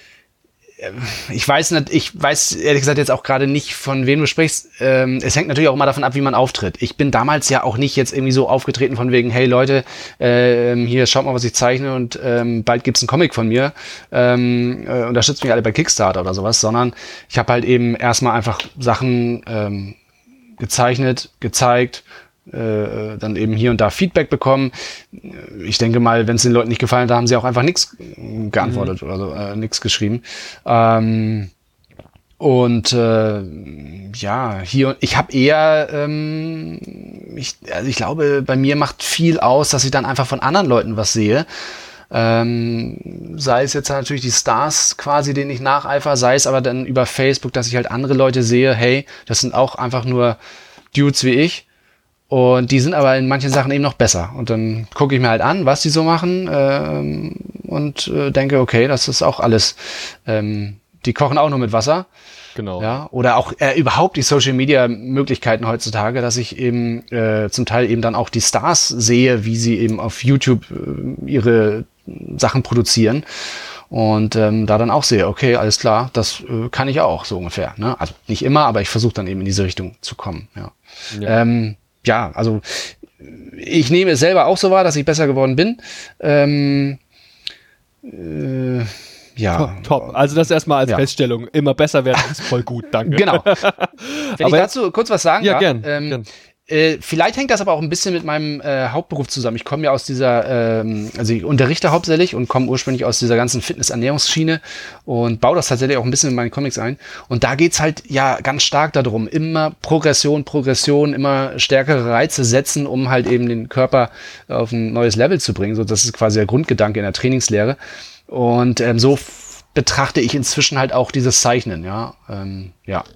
ich weiß nicht, ich weiß ehrlich gesagt jetzt auch gerade nicht, von wem du sprichst. Ähm, es hängt natürlich auch immer davon ab, wie man auftritt. Ich bin damals ja auch nicht jetzt irgendwie so aufgetreten von wegen, hey Leute, ähm, hier schaut mal, was ich zeichne und ähm, bald gibt's einen Comic von mir. Ähm, äh, unterstützt mich alle bei Kickstarter oder sowas, sondern ich habe halt eben erstmal einfach Sachen ähm, gezeichnet, gezeigt, äh, dann eben hier und da Feedback bekommen. Ich denke mal, wenn es den Leuten nicht gefallen hat, da haben sie auch einfach nichts geantwortet mhm. oder so, äh, nichts geschrieben. Ähm, und äh, ja, hier, ich habe eher, ähm, ich, also ich glaube, bei mir macht viel aus, dass ich dann einfach von anderen Leuten was sehe. Ähm, sei es jetzt natürlich die Stars quasi, denen ich nacheifer, sei es aber dann über Facebook, dass ich halt andere Leute sehe, hey, das sind auch einfach nur Dudes wie ich. Und die sind aber in manchen Sachen eben noch besser. Und dann gucke ich mir halt an, was die so machen ähm, und äh, denke, okay, das ist auch alles. Ähm, die kochen auch nur mit Wasser. Genau. Ja, oder auch äh, überhaupt die Social-Media-Möglichkeiten heutzutage, dass ich eben äh, zum Teil eben dann auch die Stars sehe, wie sie eben auf YouTube äh, ihre Sachen produzieren. Und ähm, da dann auch sehe, okay, alles klar, das äh, kann ich auch, so ungefähr. Ne? Also nicht immer, aber ich versuche dann eben in diese Richtung zu kommen. Ja. Ja. Ähm, Ja, also ich nehme es selber auch so wahr, dass ich besser geworden bin. Ähm, äh, ja. Top, top. Also das erstmal als ja. Feststellung. Immer besser werden ist voll gut, danke. Genau. Wenn aber ich dazu kurz was sagen ja, darf. Gern, ähm, gern. Äh, vielleicht hängt das aber auch ein bisschen mit meinem äh, Hauptberuf zusammen. Ich komme ja aus dieser, ähm, also ich unterrichte hauptsächlich und komme ursprünglich aus dieser ganzen Fitness-Ernährungsschiene und baue das tatsächlich auch ein bisschen in meine Comics ein. Und da geht's halt ja ganz stark darum, immer Progression, Progression, immer stärkere Reize setzen, um halt eben den Körper auf ein neues Level zu bringen. So, das ist quasi der Grundgedanke in der Trainingslehre. Und ähm, so f- betrachte ich inzwischen halt auch dieses Zeichnen, ja, ähm, ja.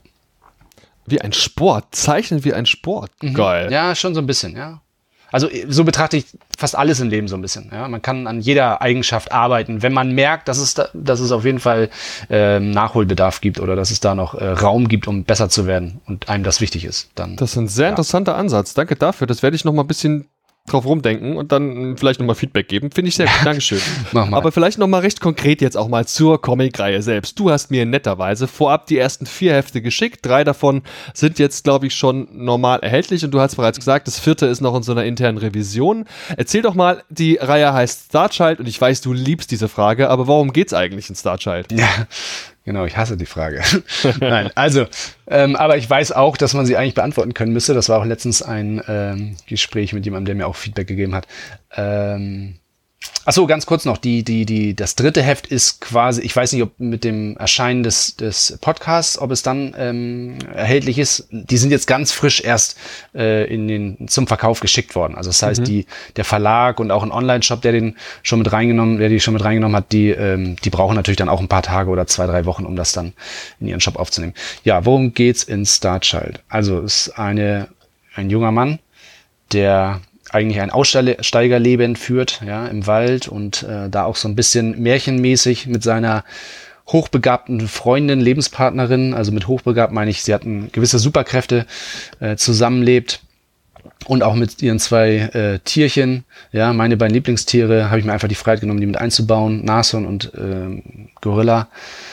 Wie ein Sport. Zeichnen wie ein Sport. Mhm. Geil. Ja, schon so ein bisschen, ja. Also so betrachte ich fast alles im Leben so ein bisschen. Ja, man kann an jeder Eigenschaft arbeiten, wenn man merkt, dass es, da, dass es auf jeden Fall äh, Nachholbedarf gibt oder dass es da noch äh, Raum gibt, um besser zu werden und einem das wichtig ist. Dann, das ist ein sehr ja. interessanter Ansatz. Danke dafür. Das werde ich noch mal ein bisschen drauf rumdenken und dann vielleicht nochmal Feedback geben. Finde ich sehr gut. Dankeschön. Aber vielleicht nochmal recht konkret jetzt auch mal zur Comic-Reihe selbst. Du hast mir netterweise vorab die ersten vier Hefte geschickt. Drei davon sind jetzt, glaube ich, schon normal erhältlich und du hast bereits gesagt, das vierte ist noch in so einer internen Revision. Erzähl doch mal, die Reihe heißt Starchild und ich weiß, du liebst diese Frage, aber warum geht's eigentlich in Starchild? Ja, genau, ich hasse die Frage. Nein, also, ähm, aber ich weiß auch, dass man sie eigentlich beantworten können müsste. Das war auch letztens ein ähm, Gespräch mit jemandem, der mir auch Feedback gegeben hat. Ähm, ach so, ganz kurz noch, die, die, die, das dritte Heft ist quasi, ich weiß nicht, ob mit dem Erscheinen des, des Podcasts, ob es dann ähm, erhältlich ist. Die sind jetzt ganz frisch erst äh, in den, zum Verkauf geschickt worden. Also das heißt, mhm. die, der Verlag und auch ein Online-Shop, der den schon mit reingenommen, der die schon mit reingenommen hat, die, ähm, die brauchen natürlich dann auch ein paar Tage oder zwei, drei Wochen, um das dann in ihren Shop aufzunehmen. Ja, worum geht's in Starchild? Also es ist eine, ein junger Mann, der eigentlich ein Aussteigerleben führt, ja, im Wald und äh, da auch so ein bisschen märchenmäßig mit seiner hochbegabten Freundin, Lebenspartnerin, also mit hochbegabt meine ich, sie hatten gewisse Superkräfte, äh, zusammenlebt. Und auch mit ihren zwei äh, Tierchen, ja, meine beiden Lieblingstiere, habe ich mir einfach die Freiheit genommen, die mit einzubauen, Nashorn und ähm, Gorilla.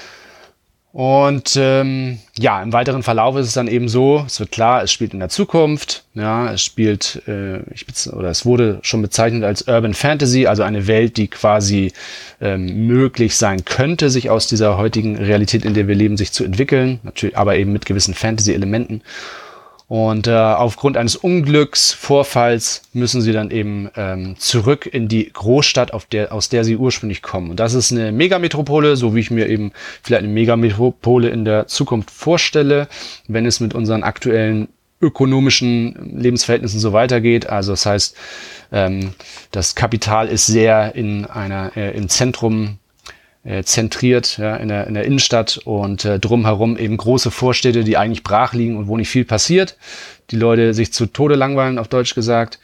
Und ähm, ja, im weiteren Verlauf ist es dann eben so, es wird klar, es spielt in der Zukunft, ja, es spielt, äh, ich bez- oder es wurde schon bezeichnet als Urban Fantasy, also eine Welt, die quasi ähm, möglich sein könnte, sich aus dieser heutigen Realität, in der wir leben, sich zu entwickeln, natürlich, aber eben mit gewissen Fantasy-Elementen. Und äh, aufgrund eines Unglücks, Vorfalls müssen sie dann eben ähm, zurück in die Großstadt, auf der, aus der sie ursprünglich kommen. Und das ist eine Megametropole, so wie ich mir eben vielleicht eine Megametropole in der Zukunft vorstelle, wenn es mit unseren aktuellen ökonomischen Lebensverhältnissen so weitergeht. Also das heißt, ähm, das Kapital ist sehr in einer äh, im Zentrum äh, zentriert, ja, in der in der Innenstadt und äh, drumherum eben große Vorstädte, die eigentlich brach liegen und wo nicht viel passiert. Die Leute sich zu Tode langweilen, auf Deutsch gesagt.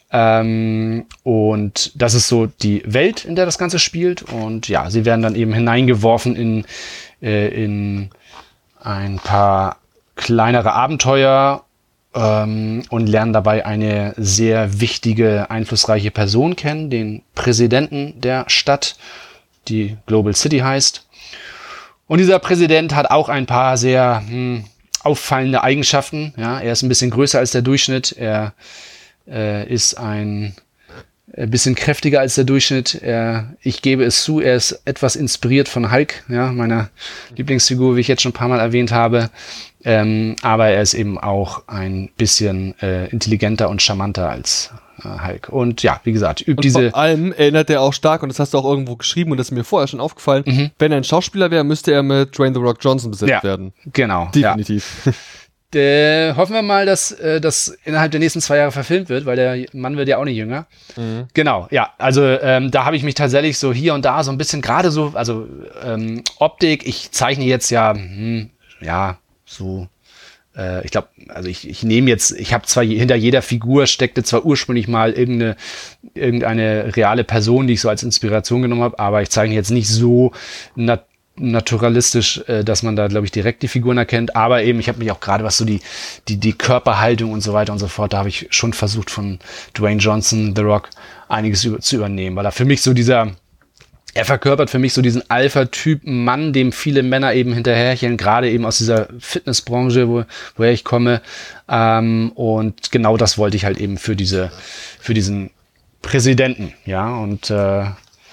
Ähm, und das ist so die Welt, in der das Ganze spielt. Und ja, sie werden dann eben hineingeworfen in äh, in ein paar kleinere Abenteuer ähm, und lernen dabei eine sehr wichtige, einflussreiche Person kennen, den Präsidenten der Stadt, die Global City heißt. Und dieser Präsident hat auch ein paar sehr hm, auffallende Eigenschaften. Ja, er ist ein bisschen größer als der Durchschnitt. Er äh, ist ein, ein bisschen kräftiger als der Durchschnitt. Er, ich gebe es zu, er ist etwas inspiriert von Hulk, ja, meiner Lieblingsfigur, wie ich jetzt schon ein paar Mal erwähnt habe. Ähm, aber er ist eben auch ein bisschen äh, intelligenter und charmanter als äh, Hulk. Und ja, wie gesagt, übt und diese... Vor allem erinnert er auch stark, und das hast du auch irgendwo geschrieben, und das ist mir vorher schon aufgefallen, Mhm. wenn er ein Schauspieler wäre, müsste er mit Dwayne The Rock Johnson besetzt Ja, werden. genau. Definitiv. Ja. Äh, hoffen wir mal, dass äh, das innerhalb der nächsten zwei Jahre verfilmt wird, weil der Mann wird ja auch nicht jünger. Mhm. Genau, ja, also ähm, da habe ich mich tatsächlich so hier und da so ein bisschen gerade so, also ähm, Optik, ich zeichne jetzt ja, hm, ja, so, äh, ich glaube, also ich, ich nehme jetzt, ich habe zwar hinter jeder Figur steckte zwar ursprünglich mal irgendeine, irgendeine reale Person, die ich so als Inspiration genommen habe, aber ich zeichne jetzt nicht so nat naturalistisch, äh, dass man da, glaube ich, direkt die Figuren erkennt, aber eben, ich habe mich auch gerade, was so die, die, die Körperhaltung und so weiter und so fort, da habe ich schon versucht von Dwayne Johnson, The Rock, einiges über, zu übernehmen, weil er für mich so dieser, er verkörpert für mich so diesen Alpha-Typen Mann, dem viele Männer eben hinterherchen, gerade eben aus dieser Fitnessbranche, wo, woher ich komme, ähm, und genau das wollte ich halt eben für diese, für diesen Präsidenten, ja, und äh,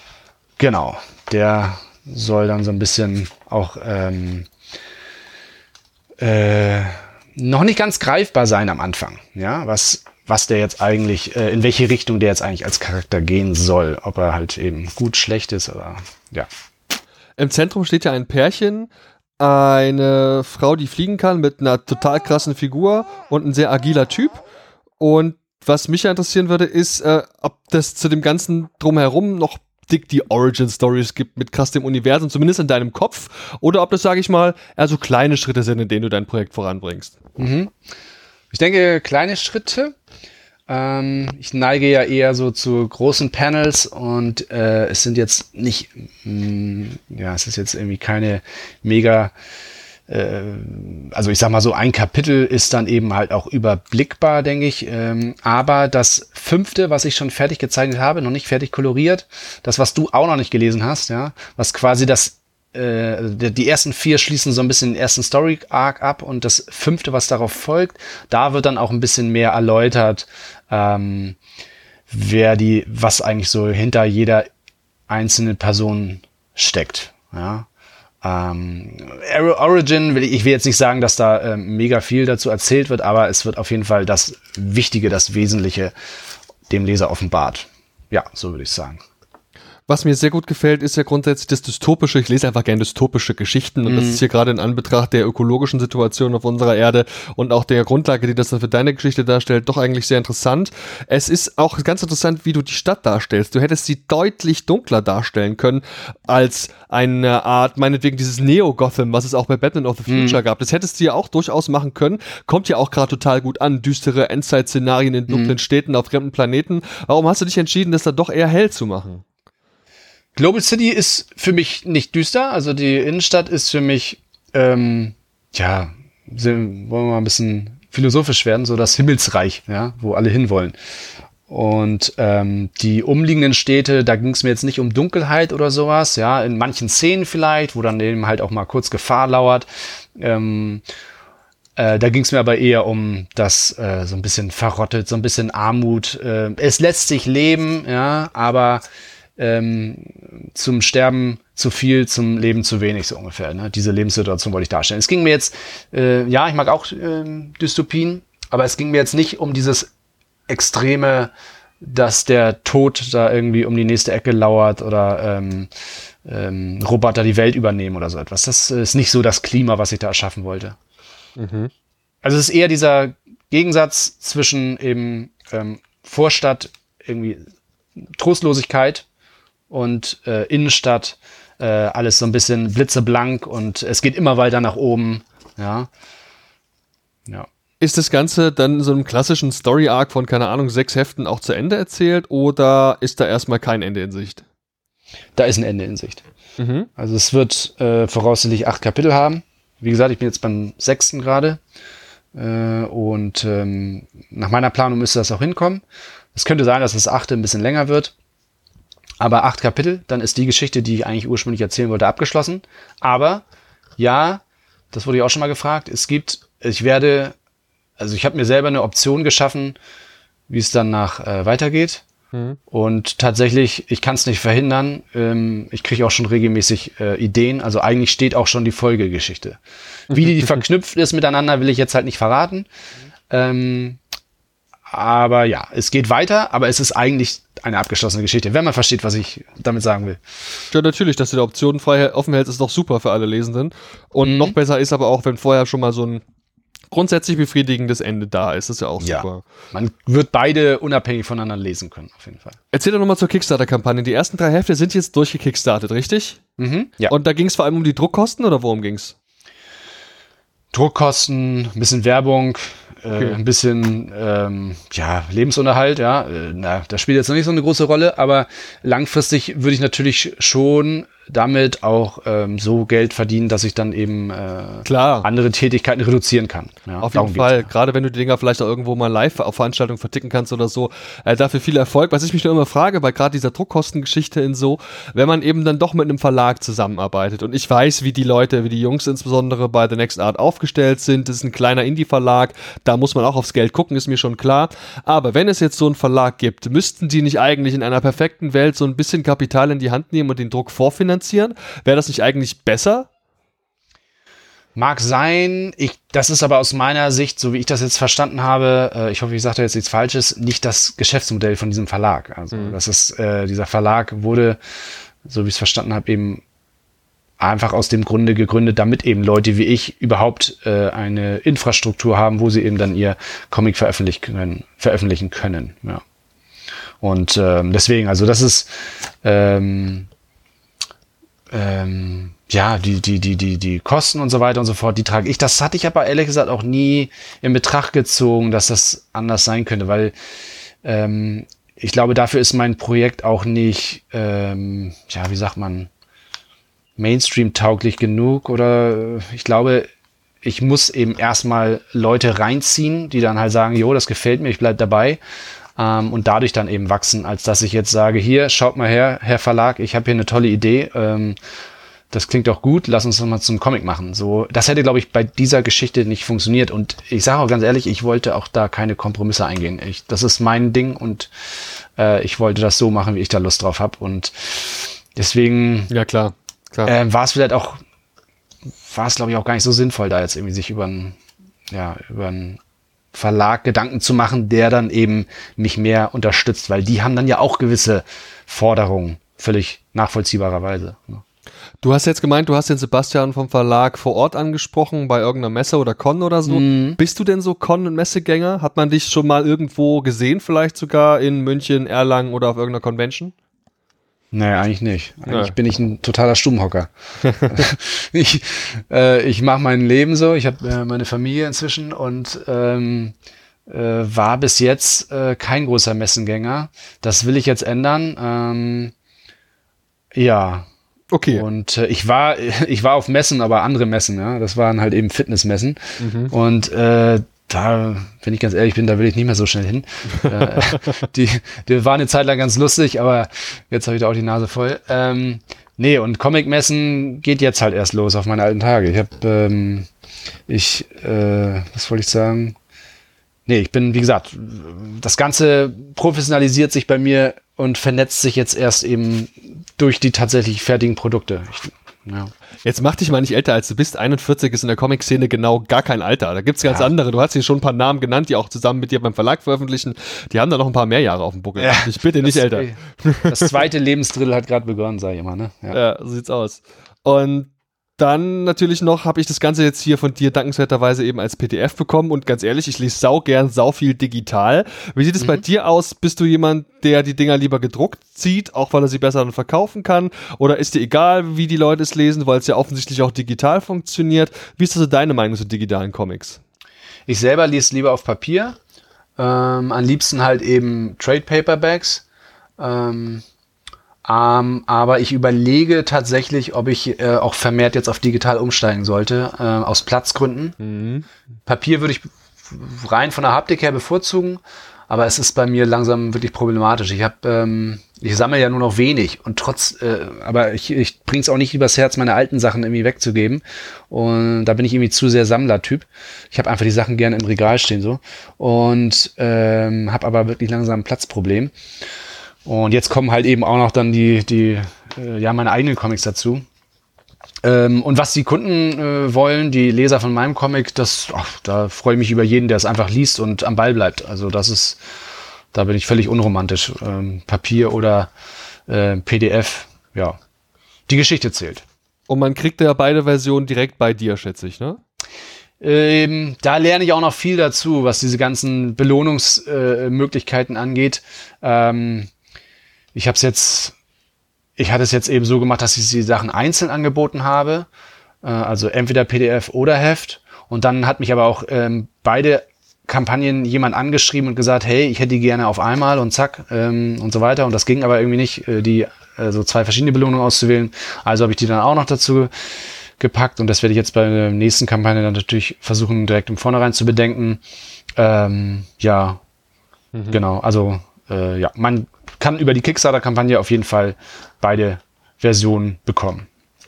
genau, der soll dann so ein bisschen auch ähm, äh, noch nicht ganz greifbar sein am Anfang, ja, was was der jetzt eigentlich, äh, in welche Richtung der jetzt eigentlich als Charakter gehen soll, ob er halt eben gut, schlecht ist oder ja. Im Zentrum steht ja ein Pärchen, eine Frau, die fliegen kann mit einer total krassen Figur und ein sehr agiler Typ. Und was mich ja interessieren würde, ist, äh, ob das zu dem ganzen Drumherum noch dick die Origin-Stories gibt mit krass dem Universum, zumindest in deinem Kopf, oder ob das, sage ich mal, eher so kleine Schritte sind, in denen du dein Projekt voranbringst. Mhm. Ich denke, kleine Schritte. Ähm, ich neige ja eher so zu großen Panels und äh, es sind jetzt nicht, mh, ja, es ist jetzt irgendwie keine mega, äh, also ich sag mal so, ein Kapitel ist dann eben halt auch überblickbar, denke ich. Ähm, aber das fünfte, was ich schon fertig gezeichnet habe, noch nicht fertig koloriert, das, was du auch noch nicht gelesen hast, ja, was quasi das die ersten vier schließen so ein bisschen den ersten Story-Arc ab und das fünfte, was darauf folgt, da wird dann auch ein bisschen mehr erläutert, ähm, wer die, was eigentlich so hinter jeder einzelnen Person steckt. Ja. Ähm, Origin, will ich, ich will jetzt nicht sagen, dass da ähm, mega viel dazu erzählt wird, aber es wird auf jeden Fall das Wichtige, das Wesentliche dem Leser offenbart. Ja, so würde ich sagen. Was mir sehr gut gefällt, ist ja grundsätzlich das Dystopische. Ich lese einfach gerne dystopische Geschichten und mm. das ist hier gerade in Anbetracht der ökologischen Situation auf unserer Erde und auch der Grundlage, die das dann für deine Geschichte darstellt, doch eigentlich sehr interessant. Es ist auch ganz interessant, wie du die Stadt darstellst. Du hättest sie deutlich dunkler darstellen können als eine Art, meinetwegen dieses Neo-Gotham, was es auch bei Batman of the Future mm. gab. Das hättest du ja auch durchaus machen können. Kommt ja auch gerade total gut an. Düstere Endzeit-Szenarien in dunklen mm. Städten auf fremden Planeten. Warum hast du dich entschieden, das dann doch eher hell zu machen? Global City ist für mich nicht düster, also die Innenstadt ist für mich, ähm, ja, wollen wir mal ein bisschen philosophisch werden, so das Himmelsreich, ja, wo alle hinwollen. Und ähm, die umliegenden Städte, da ging es mir jetzt nicht um Dunkelheit oder sowas, ja, in manchen Szenen vielleicht, wo dann eben halt auch mal kurz Gefahr lauert. Ähm, äh, da ging es mir aber eher um das äh, so ein bisschen verrottet, so ein bisschen Armut. Äh, es lässt sich leben, ja, aber ähm, zum Sterben zu viel, zum Leben zu wenig, so ungefähr. Ne? Diese Lebenssituation wollte ich darstellen. Es ging mir jetzt, äh, ja, ich mag auch äh, Dystopien, aber es ging mir jetzt nicht um dieses Extreme, dass der Tod da irgendwie um die nächste Ecke lauert oder ähm, ähm, Roboter die Welt übernehmen oder so etwas. Das ist nicht so das Klima, was ich da erschaffen wollte. Mhm. Also es ist eher dieser Gegensatz zwischen eben ähm, Vorstadt, irgendwie Trostlosigkeit und äh, Innenstadt, äh, alles so ein bisschen blitzeblank und es geht immer weiter nach oben. Ja. Ja. Ist das Ganze dann in so einem klassischen Story-Arc von, keine Ahnung, sechs Heften auch zu Ende erzählt oder ist da erstmal kein Ende in Sicht? Da ist ein Ende in Sicht. Mhm. Also es wird äh, voraussichtlich acht Kapitel haben. Wie gesagt, ich bin jetzt beim sechsten gerade äh, und ähm, nach meiner Planung müsste das auch hinkommen. Es könnte sein, dass das achte ein bisschen länger wird, aber acht Kapitel, dann ist die Geschichte, die ich eigentlich ursprünglich erzählen wollte, abgeschlossen. Aber ja, das wurde ja auch schon mal gefragt, es gibt, ich werde Also ich habe mir selber eine Option geschaffen, wie es dann nach äh, weitergeht. Mhm. Und tatsächlich, ich kann es nicht verhindern. Ähm, ich kriege auch schon regelmäßig äh, Ideen. Also eigentlich steht auch schon die Folgegeschichte. Wie die verknüpft ist miteinander, will ich jetzt halt nicht verraten. Mhm. Ähm, aber ja, es geht weiter, aber es ist eigentlich eine abgeschlossene Geschichte, wenn man versteht, was ich damit sagen will. Ja, natürlich, dass du die Optionen frei offen hältst, ist doch super für alle Lesenden. Und mhm. noch besser ist aber auch, wenn vorher schon mal so ein grundsätzlich befriedigendes Ende da ist. Das ist ja auch ja. super. Man wird beide unabhängig voneinander lesen können, auf jeden Fall. Erzähl doch nochmal zur Kickstarter-Kampagne. Die ersten drei Hefte sind jetzt durchgekickstartet, richtig? Mhm, ja. Und da ging es vor allem um die Druckkosten oder worum ging es? Druckkosten, ein bisschen Werbung, äh, okay. ein bisschen ähm, ja, Lebensunterhalt, ja. Äh, na, das spielt jetzt noch nicht so eine große Rolle, aber langfristig würde ich natürlich schon damit auch ähm, so Geld verdienen, dass ich dann eben äh, Klar. andere Tätigkeiten reduzieren kann. Ja, auf jeden Fall, ja. Gerade wenn du die Dinger vielleicht auch irgendwo mal live auf Veranstaltungen verticken kannst oder so, äh, dafür viel Erfolg. Was ich mich nur immer frage, bei gerade dieser Druckkostengeschichte in so, wenn man eben dann doch mit einem Verlag zusammenarbeitet und ich weiß, wie die Leute, wie die Jungs insbesondere bei The Next Art aufgestellt sind, das ist ein kleiner Indie-Verlag, da muss man auch aufs Geld gucken, ist mir schon klar, aber wenn es jetzt so einen Verlag gibt, müssten die nicht eigentlich in einer perfekten Welt so ein bisschen Kapital in die Hand nehmen und den Druck vorfinanzieren? Wäre das nicht eigentlich besser? Mag sein. Ich, das ist aber aus meiner Sicht, so wie ich das jetzt verstanden habe, äh, ich hoffe, ich sage da jetzt nichts Falsches, nicht das Geschäftsmodell von diesem Verlag. Also mhm. das ist, äh, dieser Verlag wurde, so wie ich es verstanden habe, eben einfach aus dem Grunde gegründet, damit eben Leute wie ich überhaupt äh, eine Infrastruktur haben, wo sie eben dann ihr Comic veröffentlichen können. Veröffentlichen können ja. Und ähm, deswegen, also das ist ähm, Ähm, ja, die, die, die, die, die Kosten und so weiter und so fort, die trage ich. Das hatte ich aber ehrlich gesagt auch nie in Betracht gezogen, dass das anders sein könnte, weil ähm, ich glaube, dafür ist mein Projekt auch nicht, ähm, ja, wie sagt man, Mainstream-tauglich genug oder ich glaube, ich muss eben erstmal Leute reinziehen, die dann halt sagen, jo, das gefällt mir, ich bleib dabei. Um, und dadurch dann eben wachsen, als dass ich jetzt sage, hier, schaut mal her, Herr Verlag, ich habe hier eine tolle Idee, ähm, das klingt doch gut, lass uns das mal zum Comic machen. So, das hätte, glaube ich, bei dieser Geschichte nicht funktioniert und ich sage auch ganz ehrlich, ich wollte auch da keine Kompromisse eingehen. Ich, das ist mein Ding und äh, ich wollte das so machen, wie ich da Lust drauf habe und deswegen ja, klar, klar. Äh, war es vielleicht auch, war es, glaube ich, auch gar nicht so sinnvoll, da jetzt irgendwie sich über ein, ja, über ein Verlag Gedanken zu machen, der dann eben mich mehr unterstützt, weil die haben dann ja auch gewisse Forderungen, völlig nachvollziehbarerweise. Du hast jetzt gemeint, du hast den Sebastian vom Verlag vor Ort angesprochen, bei irgendeiner Messe oder Con oder so. Mm. Bist du denn so Con- und Messegänger? Hat man dich schon mal irgendwo gesehen, vielleicht sogar in München, Erlangen oder auf irgendeiner Convention? Nee, eigentlich nicht. Eigentlich ja. bin ich ein totaler Stummhocker. ich äh, ich mache mein Leben so. Ich habe äh, meine Familie inzwischen und ähm, äh, war bis jetzt äh, kein großer Messengänger. Das will ich jetzt ändern. Ähm, ja. Okay. Und äh, ich war ich war auf Messen, aber andere Messen. Ja, das waren halt eben Fitnessmessen. Mhm. Und äh, da, wenn ich ganz ehrlich bin, da will ich nicht mehr so schnell hin. äh, die, die waren eine Zeit lang ganz lustig, aber jetzt habe ich da auch die Nase voll. Ähm, nee, und Comic-Messen geht jetzt halt erst los auf meine alten Tage. Ich habe, ähm, ich, äh, was wollte ich sagen? Nee, ich bin, wie gesagt, das Ganze professionalisiert sich bei mir und vernetzt sich jetzt erst eben durch die tatsächlich fertigen Produkte. Ich, ja. Jetzt mach dich mal nicht älter, als du bist. einundvierzig ist in der Comic-Szene genau gar kein Alter. Da gibt's ganz ja. andere. Du hast hier schon ein paar Namen genannt, die auch zusammen mit dir beim Verlag veröffentlichen. Die haben da noch ein paar mehr Jahre auf dem Buckel. Ja, ich bitte nicht das, älter. Das zweite Lebensdrittel hat gerade begonnen, sag ich immer. Ne? Ja. ja, so sieht's aus. Und dann natürlich noch habe ich das Ganze jetzt hier von dir dankenswerterweise eben als P D F bekommen und ganz ehrlich, ich lese sau gern, sau viel digital. Wie sieht es mhm. bei dir aus? Bist du jemand, der die Dinger lieber gedruckt zieht, auch weil er sie besser dann verkaufen kann? Oder ist dir egal, wie die Leute es lesen, weil es ja offensichtlich auch digital funktioniert? Wie ist also deine Meinung zu digitalen Comics? Ich selber lese lieber auf Papier, ähm, am liebsten halt eben Trade Paperbacks, ähm, Um, aber ich überlege tatsächlich, ob ich äh, auch vermehrt jetzt auf digital umsteigen sollte, äh, aus Platzgründen. Mhm. Papier würde ich rein von der Haptik her bevorzugen, aber es ist bei mir langsam wirklich problematisch. Ich habe, ähm, ich sammle ja nur noch wenig und trotz, äh, aber ich, ich bringe es auch nicht übers Herz, meine alten Sachen irgendwie wegzugeben. Und da bin ich irgendwie zu sehr Sammlertyp. Ich habe einfach die Sachen gerne im Regal stehen so und ähm, habe aber wirklich langsam ein Platzproblem. Und jetzt kommen halt eben auch noch dann die, die, äh, ja, meine eigenen Comics dazu. Ähm, und was die Kunden äh, wollen, die Leser von meinem Comic, das, ach, da freue ich mich über jeden, der es einfach liest und am Ball bleibt. Also das ist, da bin ich völlig unromantisch. Ähm, Papier oder äh, P D F, ja. Die Geschichte zählt. Und man kriegt ja beide Versionen direkt bei dir, schätze ich, ne? Ähm, da lerne ich auch noch viel dazu, was diese ganzen Belohnungsmöglichkeiten äh, angeht. Ähm, Ich habe es jetzt, ich hatte es jetzt eben so gemacht, dass ich die Sachen einzeln angeboten habe, äh, also entweder P D F oder Heft. Und dann hat mich aber auch ähm, beide Kampagnen jemand angeschrieben und gesagt, hey, ich hätte die gerne auf einmal und zack ähm, und so weiter. Und das ging aber irgendwie nicht, äh, die äh, so zwei verschiedene Belohnungen auszuwählen. Also habe ich die dann auch noch dazu gepackt und das werde ich jetzt bei der nächsten Kampagne dann natürlich versuchen, direkt im Vornherein zu bedenken. Ähm, ja, mhm. genau, also äh, ja, man kann über die Kickstarter-Kampagne auf jeden Fall beide Versionen bekommen.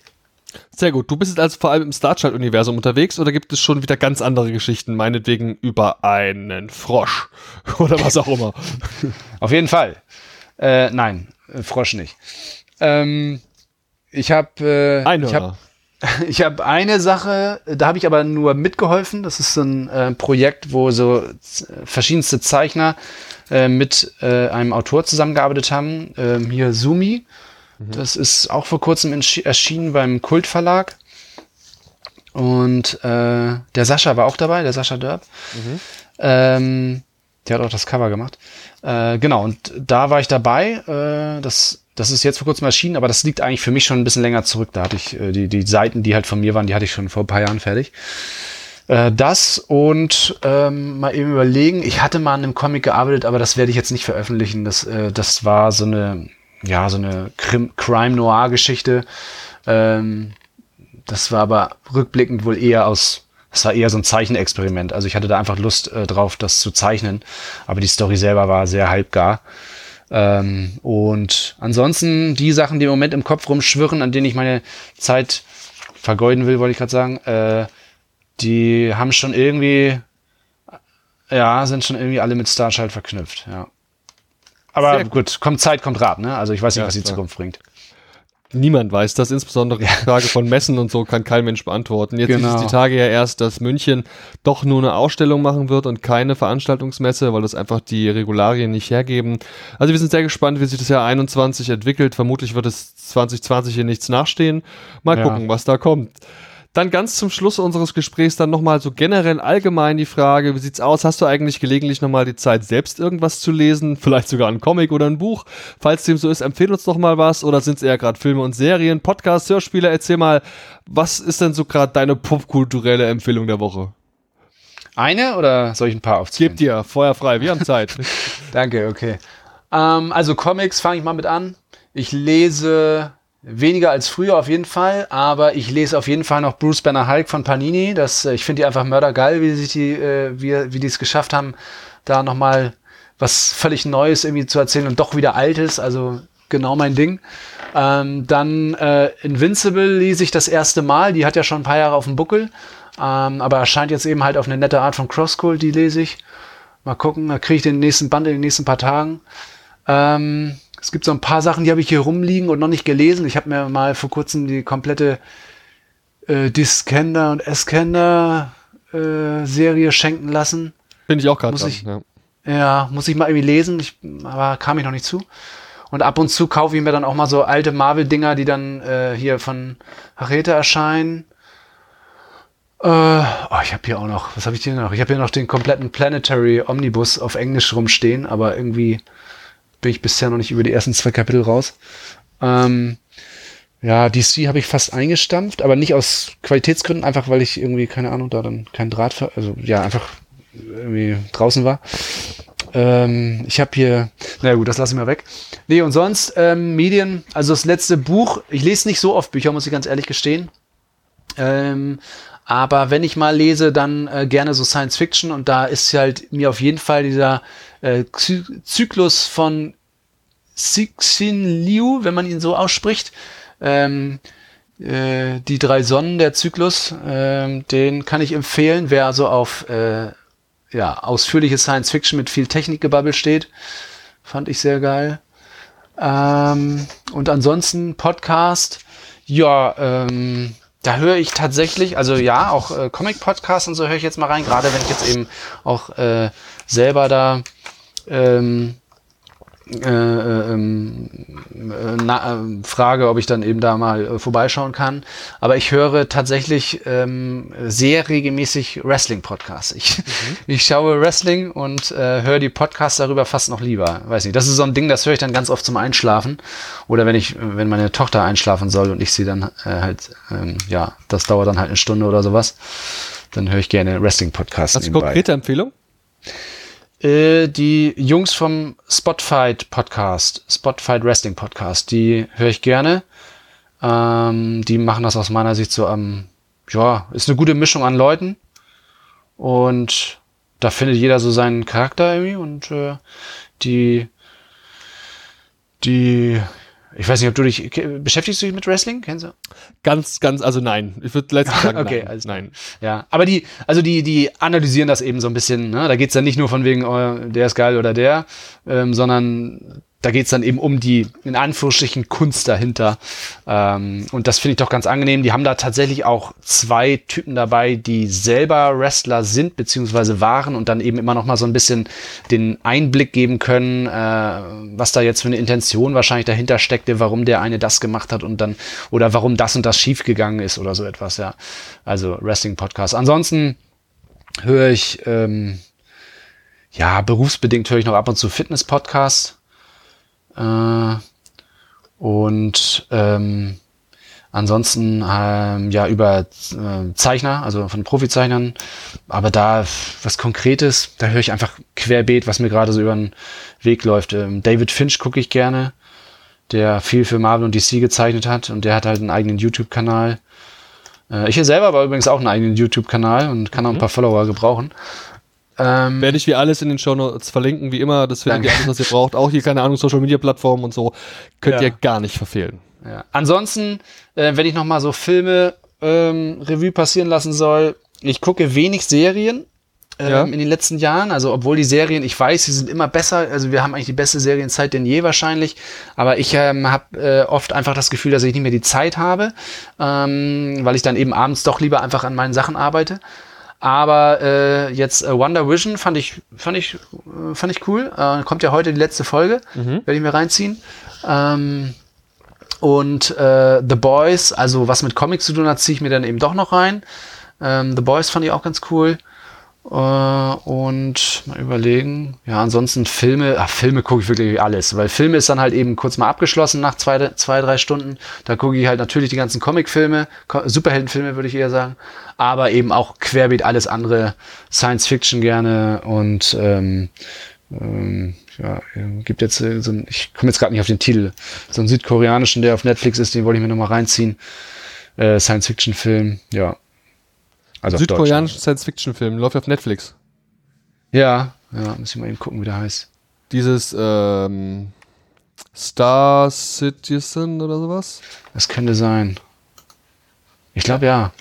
Sehr gut. Du bist jetzt also vor allem im Starchild-Universum unterwegs oder gibt es schon wieder ganz andere Geschichten, meinetwegen über einen Frosch oder was auch immer? Auf jeden Fall. Äh, nein, Frosch nicht. Ähm, ich habe äh, ich hab, ich hab eine Sache, da habe ich aber nur mitgeholfen. Das ist so ein äh, Projekt, wo so verschiedenste Zeichner äh, mit äh, einem Autor zusammengearbeitet haben. Ähm, hier Sumi. Mhm. Das ist auch vor kurzem erschienen beim Kultverlag. Und äh, der Sascha war auch dabei, der Sascha Dörb. Mhm. Ähm, der hat auch das Cover gemacht. Äh, genau, und da war ich dabei. Äh, das, das ist jetzt vor kurzem erschienen, aber das liegt eigentlich für mich schon ein bisschen länger zurück. Da hatte ich äh, die, die Seiten, die halt von mir waren, die hatte ich schon vor ein paar Jahren fertig. Äh, das und ähm, mal eben überlegen. Ich hatte mal an einem Comic gearbeitet, aber das werde ich jetzt nicht veröffentlichen. Das, äh, das war so eine, ja, so eine Crime-Noir-Geschichte. Ähm, das war aber rückblickend wohl eher aus, das war eher so ein Zeichenexperiment. Also ich hatte da einfach Lust äh, drauf, das zu zeichnen. Aber die Story selber war sehr halbgar. Ähm, und ansonsten die Sachen, die im Moment im Kopf rumschwirren, an denen ich meine Zeit vergeuden will, wollte ich gerade sagen, äh, die haben schon irgendwie, ja, sind schon irgendwie alle mit Starchild verknüpft, ja. Aber gut, kommt Zeit, kommt Rat, ne? Also ich weiß nicht, ja, was die klar. Zukunft bringt. Niemand weiß das, insbesondere die Frage von Messen und so kann kein Mensch beantworten. Jetzt genau. ist die Tage ja erst, dass München doch nur eine Ausstellung machen wird und keine Veranstaltungsmesse, weil das einfach die Regularien nicht hergeben. Also wir sind sehr gespannt, wie sich das Jahr einundzwanzig entwickelt. Vermutlich wird es zwanzig zwanzig hier nichts nachstehen. Mal ja. gucken, was da kommt. Dann ganz zum Schluss unseres Gesprächs dann nochmal so generell allgemein die Frage, wie sieht's aus? Hast du eigentlich gelegentlich nochmal die Zeit, selbst irgendwas zu lesen? Vielleicht sogar ein Comic oder ein Buch? Falls dem so ist, empfehle uns doch mal was. Oder sind es eher gerade Filme und Serien, Podcasts, Hörspiele? Erzähl mal, was ist denn so gerade deine popkulturelle Empfehlung der Woche? Eine oder soll ich ein paar aufzählen? Gib dir, Feuer frei, wir haben Zeit. Danke, okay. Ähm, also Comics fange ich mal mit an. Ich lese Weniger als früher auf jeden Fall, aber ich lese auf jeden Fall noch Bruce Banner Hulk von Panini. Das, ich finde die einfach mördergeil, wie sich die, äh, wie, wie die es geschafft haben, da nochmal was völlig Neues irgendwie zu erzählen und doch wieder Altes, also genau mein Ding. Ähm, dann äh, Invincible lese ich das erste Mal, die hat ja schon ein paar Jahre auf dem Buckel, ähm, aber erscheint jetzt eben halt auf eine nette Art von Crosscult, die lese ich. Mal gucken, da kriege ich den nächsten Band in den nächsten paar Tagen. Ähm, Es gibt so ein paar Sachen, die habe ich hier rumliegen und noch nicht gelesen. Ich habe mir mal vor kurzem die komplette äh, Diskender und Eskender äh, Serie schenken lassen. Bin ich auch gerade Muss dran, ich, ja. ja, muss ich mal irgendwie lesen, ich, aber kam ich noch nicht zu. Und ab und zu kaufe ich mir dann auch mal so alte Marvel-Dinger, die dann äh, hier von Harete erscheinen. Äh, oh, ich habe hier auch noch, was habe ich hier noch? Ich habe hier noch den kompletten Planetary Omnibus auf Englisch rumstehen, aber irgendwie bin ich bisher noch nicht über die ersten zwei Kapitel raus. Ähm, ja, D C habe ich fast eingestampft, aber nicht aus Qualitätsgründen, einfach weil ich irgendwie, keine Ahnung, da dann kein Draht, für, also ja, einfach irgendwie draußen war. Ähm, ich habe hier, naja gut, das lassen wir weg. Nee, und sonst ähm, Medien, also das letzte Buch, ich lese nicht so oft Bücher, muss ich ganz ehrlich gestehen. Ähm, aber wenn ich mal lese, dann äh, gerne so Science Fiction und da ist halt mir auf jeden Fall dieser äh, Zy- Zyklus von Cixin Liu, wenn man ihn so ausspricht, ähm, äh, die drei Sonnen der Zyklus, ähm, den kann ich empfehlen, wer also auf äh, ja, ausführliche Science Fiction mit viel Technikgebabbel steht, fand ich sehr geil. Ähm, und ansonsten Podcast, ja, ähm, da höre ich tatsächlich, also ja, auch äh, Comic-Podcasts und so höre ich jetzt mal rein, gerade wenn ich jetzt eben auch äh, selber da ähm, äh, ähm, äh, na, äh, frage, ob ich dann eben da mal äh, vorbeischauen kann. Aber ich höre tatsächlich ähm, sehr regelmäßig Wrestling-Podcasts. Ich, mhm. ich schaue Wrestling und äh, höre die Podcasts darüber fast noch lieber. Weiß nicht, das ist so ein Ding, das höre ich dann ganz oft zum Einschlafen. Oder wenn ich, wenn meine Tochter einschlafen soll und ich sie dann äh, halt, ähm, ja, das dauert dann halt eine Stunde oder sowas, dann höre ich gerne Wrestling-Podcasts nebenbei. Hast du konkrete Empfehlung? Die Jungs vom Spotfight Podcast, Spotfight Wrestling Podcast, die höre ich gerne. Ähm, die machen das aus meiner Sicht so am, ja, ist eine gute Mischung an Leuten. Und da findet jeder so seinen Charakter irgendwie. Und äh, die, die, ich weiß nicht, ob du dich, beschäftigst du dich mit Wrestling? Kennst du? Ganz, ganz, also nein. Ich würde letztlich sagen, okay, nein. Also, nein. Ja, aber die, also die, die analysieren das eben so ein bisschen, ne? Da geht's dann nicht nur von wegen, oh, der ist geil oder der, ähm, sondern da geht's dann eben um die, in Anführungsstrichen, Kunst dahinter. Ähm, und das finde ich doch ganz angenehm. Die haben da tatsächlich auch zwei Typen dabei, die selber Wrestler sind, beziehungsweise waren und dann eben immer noch mal so ein bisschen den Einblick geben können, äh, was da jetzt für eine Intention wahrscheinlich dahinter steckte, warum der eine das gemacht hat und dann, oder warum das und das schiefgegangen ist oder so etwas, ja. Also Wrestling-Podcast. Ansonsten höre ich, ähm, ja, berufsbedingt höre ich noch ab und zu Fitness-Podcasts. Äh, und ähm, ansonsten ähm, ja über äh, Zeichner, also von Profizeichnern, aber da was Konkretes, da höre ich einfach querbeet, was mir gerade so über den Weg läuft. Ähm, David Finch gucke ich gerne, der viel für Marvel und D C gezeichnet hat und der hat halt einen eigenen YouTube-Kanal. Äh, ich hier selber aber übrigens auch einen eigenen YouTube-Kanal und kann auch ein paar Follower gebrauchen. Ähm, Werde ich wie alles in den Shownotes verlinken, wie immer, das findet ihr alles, was ihr braucht. Auch hier, keine Ahnung, Social-Media-Plattformen und so, könnt ja. ihr gar nicht verfehlen. Ja. Ansonsten, äh, wenn ich nochmal so Filme ähm, Revue passieren lassen soll, ich gucke wenig Serien ähm, ja. in den letzten Jahren, also obwohl die Serien, ich weiß, sie sind immer besser, also wir haben eigentlich die beste Serienzeit denn je wahrscheinlich, aber ich ähm, habe äh, oft einfach das Gefühl, dass ich nicht mehr die Zeit habe, ähm, weil ich dann eben abends doch lieber einfach an meinen Sachen arbeite. Aber äh, jetzt äh, Wonder Vision fand ich fand ich äh, fand ich cool. Äh, kommt ja heute die letzte Folge, mhm. werde ich mir reinziehen. Ähm, und äh, The Boys, also was mit Comics zu tun hat, ziehe ich mir dann eben doch noch rein. Ähm, The Boys fand ich auch ganz cool. Äh, und mal überlegen. Ja, ansonsten Filme. Ach, Filme gucke ich wirklich alles, weil Filme ist dann halt eben kurz mal abgeschlossen nach zwei, zwei drei Stunden. Da gucke ich halt natürlich die ganzen Comicfilme, Superheldenfilme würde ich eher sagen, aber eben auch querbeet alles andere, Science Fiction gerne und ähm, ähm, ja, gibt jetzt äh, so ein, ich komme jetzt gerade nicht auf den Titel, so einen südkoreanischen, der auf Netflix ist, den wollte ich mir nochmal reinziehen. Äh, Science-Fiction-Film, ja. Also südkoreanischen Science-Fiction-Film, läuft auf Netflix. Ja, ja, muss ich mal eben gucken, wie der heißt. Dieses ähm, Star Citizen oder sowas? Das könnte sein. Ich glaube, ja.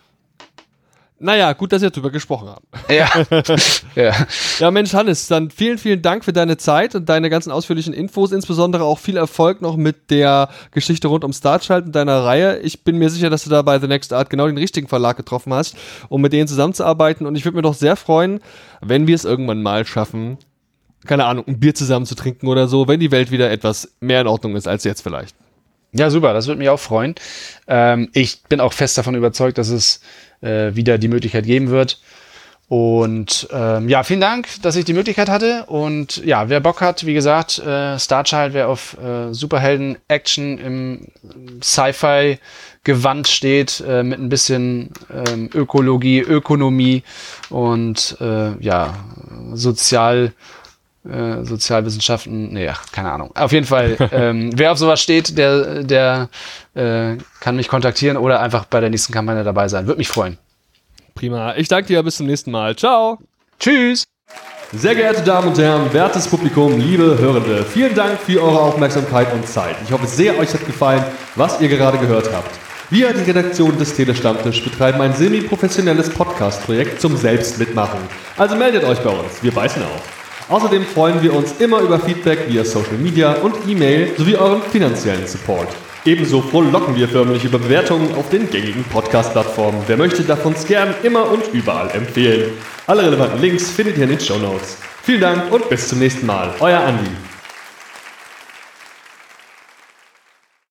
Naja, gut, dass wir drüber gesprochen haben. Ja. ja. Ja, Mensch, Hannes, dann vielen, vielen Dank für deine Zeit und deine ganzen ausführlichen Infos, insbesondere auch viel Erfolg noch mit der Geschichte rund um Starchild und deiner Reihe. Ich bin mir sicher, dass du da bei The Next Art genau den richtigen Verlag getroffen hast, um mit denen zusammenzuarbeiten, und ich würde mir doch sehr freuen, wenn wir es irgendwann mal schaffen, keine Ahnung, ein Bier zusammen zu trinken oder so, wenn die Welt wieder etwas mehr in Ordnung ist als jetzt vielleicht. Ja, super, das würde mich auch freuen. Ähm, ich bin auch fest davon überzeugt, dass es äh, wieder die Möglichkeit geben wird. Und ähm, ja, vielen Dank, dass ich die Möglichkeit hatte. Und ja, wer Bock hat, wie gesagt, äh, Starchild, wer auf äh, Superhelden-Action im Sci-Fi-Gewand steht, äh, mit ein bisschen ähm, Ökologie, Ökonomie und äh, ja, Sozial- Äh, Sozialwissenschaften, nee, ach, keine Ahnung. Auf jeden Fall, ähm, wer auf sowas steht, der, der äh, kann mich kontaktieren oder einfach bei der nächsten Kampagne dabei sein. Würde mich freuen. Prima. Ich danke dir, bis zum nächsten Mal. Ciao. Tschüss. Sehr geehrte Damen und Herren, wertes Publikum, liebe Hörende, vielen Dank für eure Aufmerksamkeit und Zeit. Ich hoffe sehr, euch hat gefallen, was ihr gerade gehört habt. Wir, die Redaktion des Telestammtisch, betreiben ein semi-professionelles Podcast-Projekt zum Selbstmitmachen. Also meldet euch bei uns, wir beißen auf. Außerdem freuen wir uns immer über Feedback via Social Media und E-Mail sowie euren finanziellen Support. Ebenso frohlocken wir förmlich über Bewertungen auf den gängigen Podcast-Plattformen. Wer möchte, darf uns gern immer und überall empfehlen. Alle relevanten Links findet ihr in den Shownotes. Vielen Dank und bis zum nächsten Mal. Euer Andi.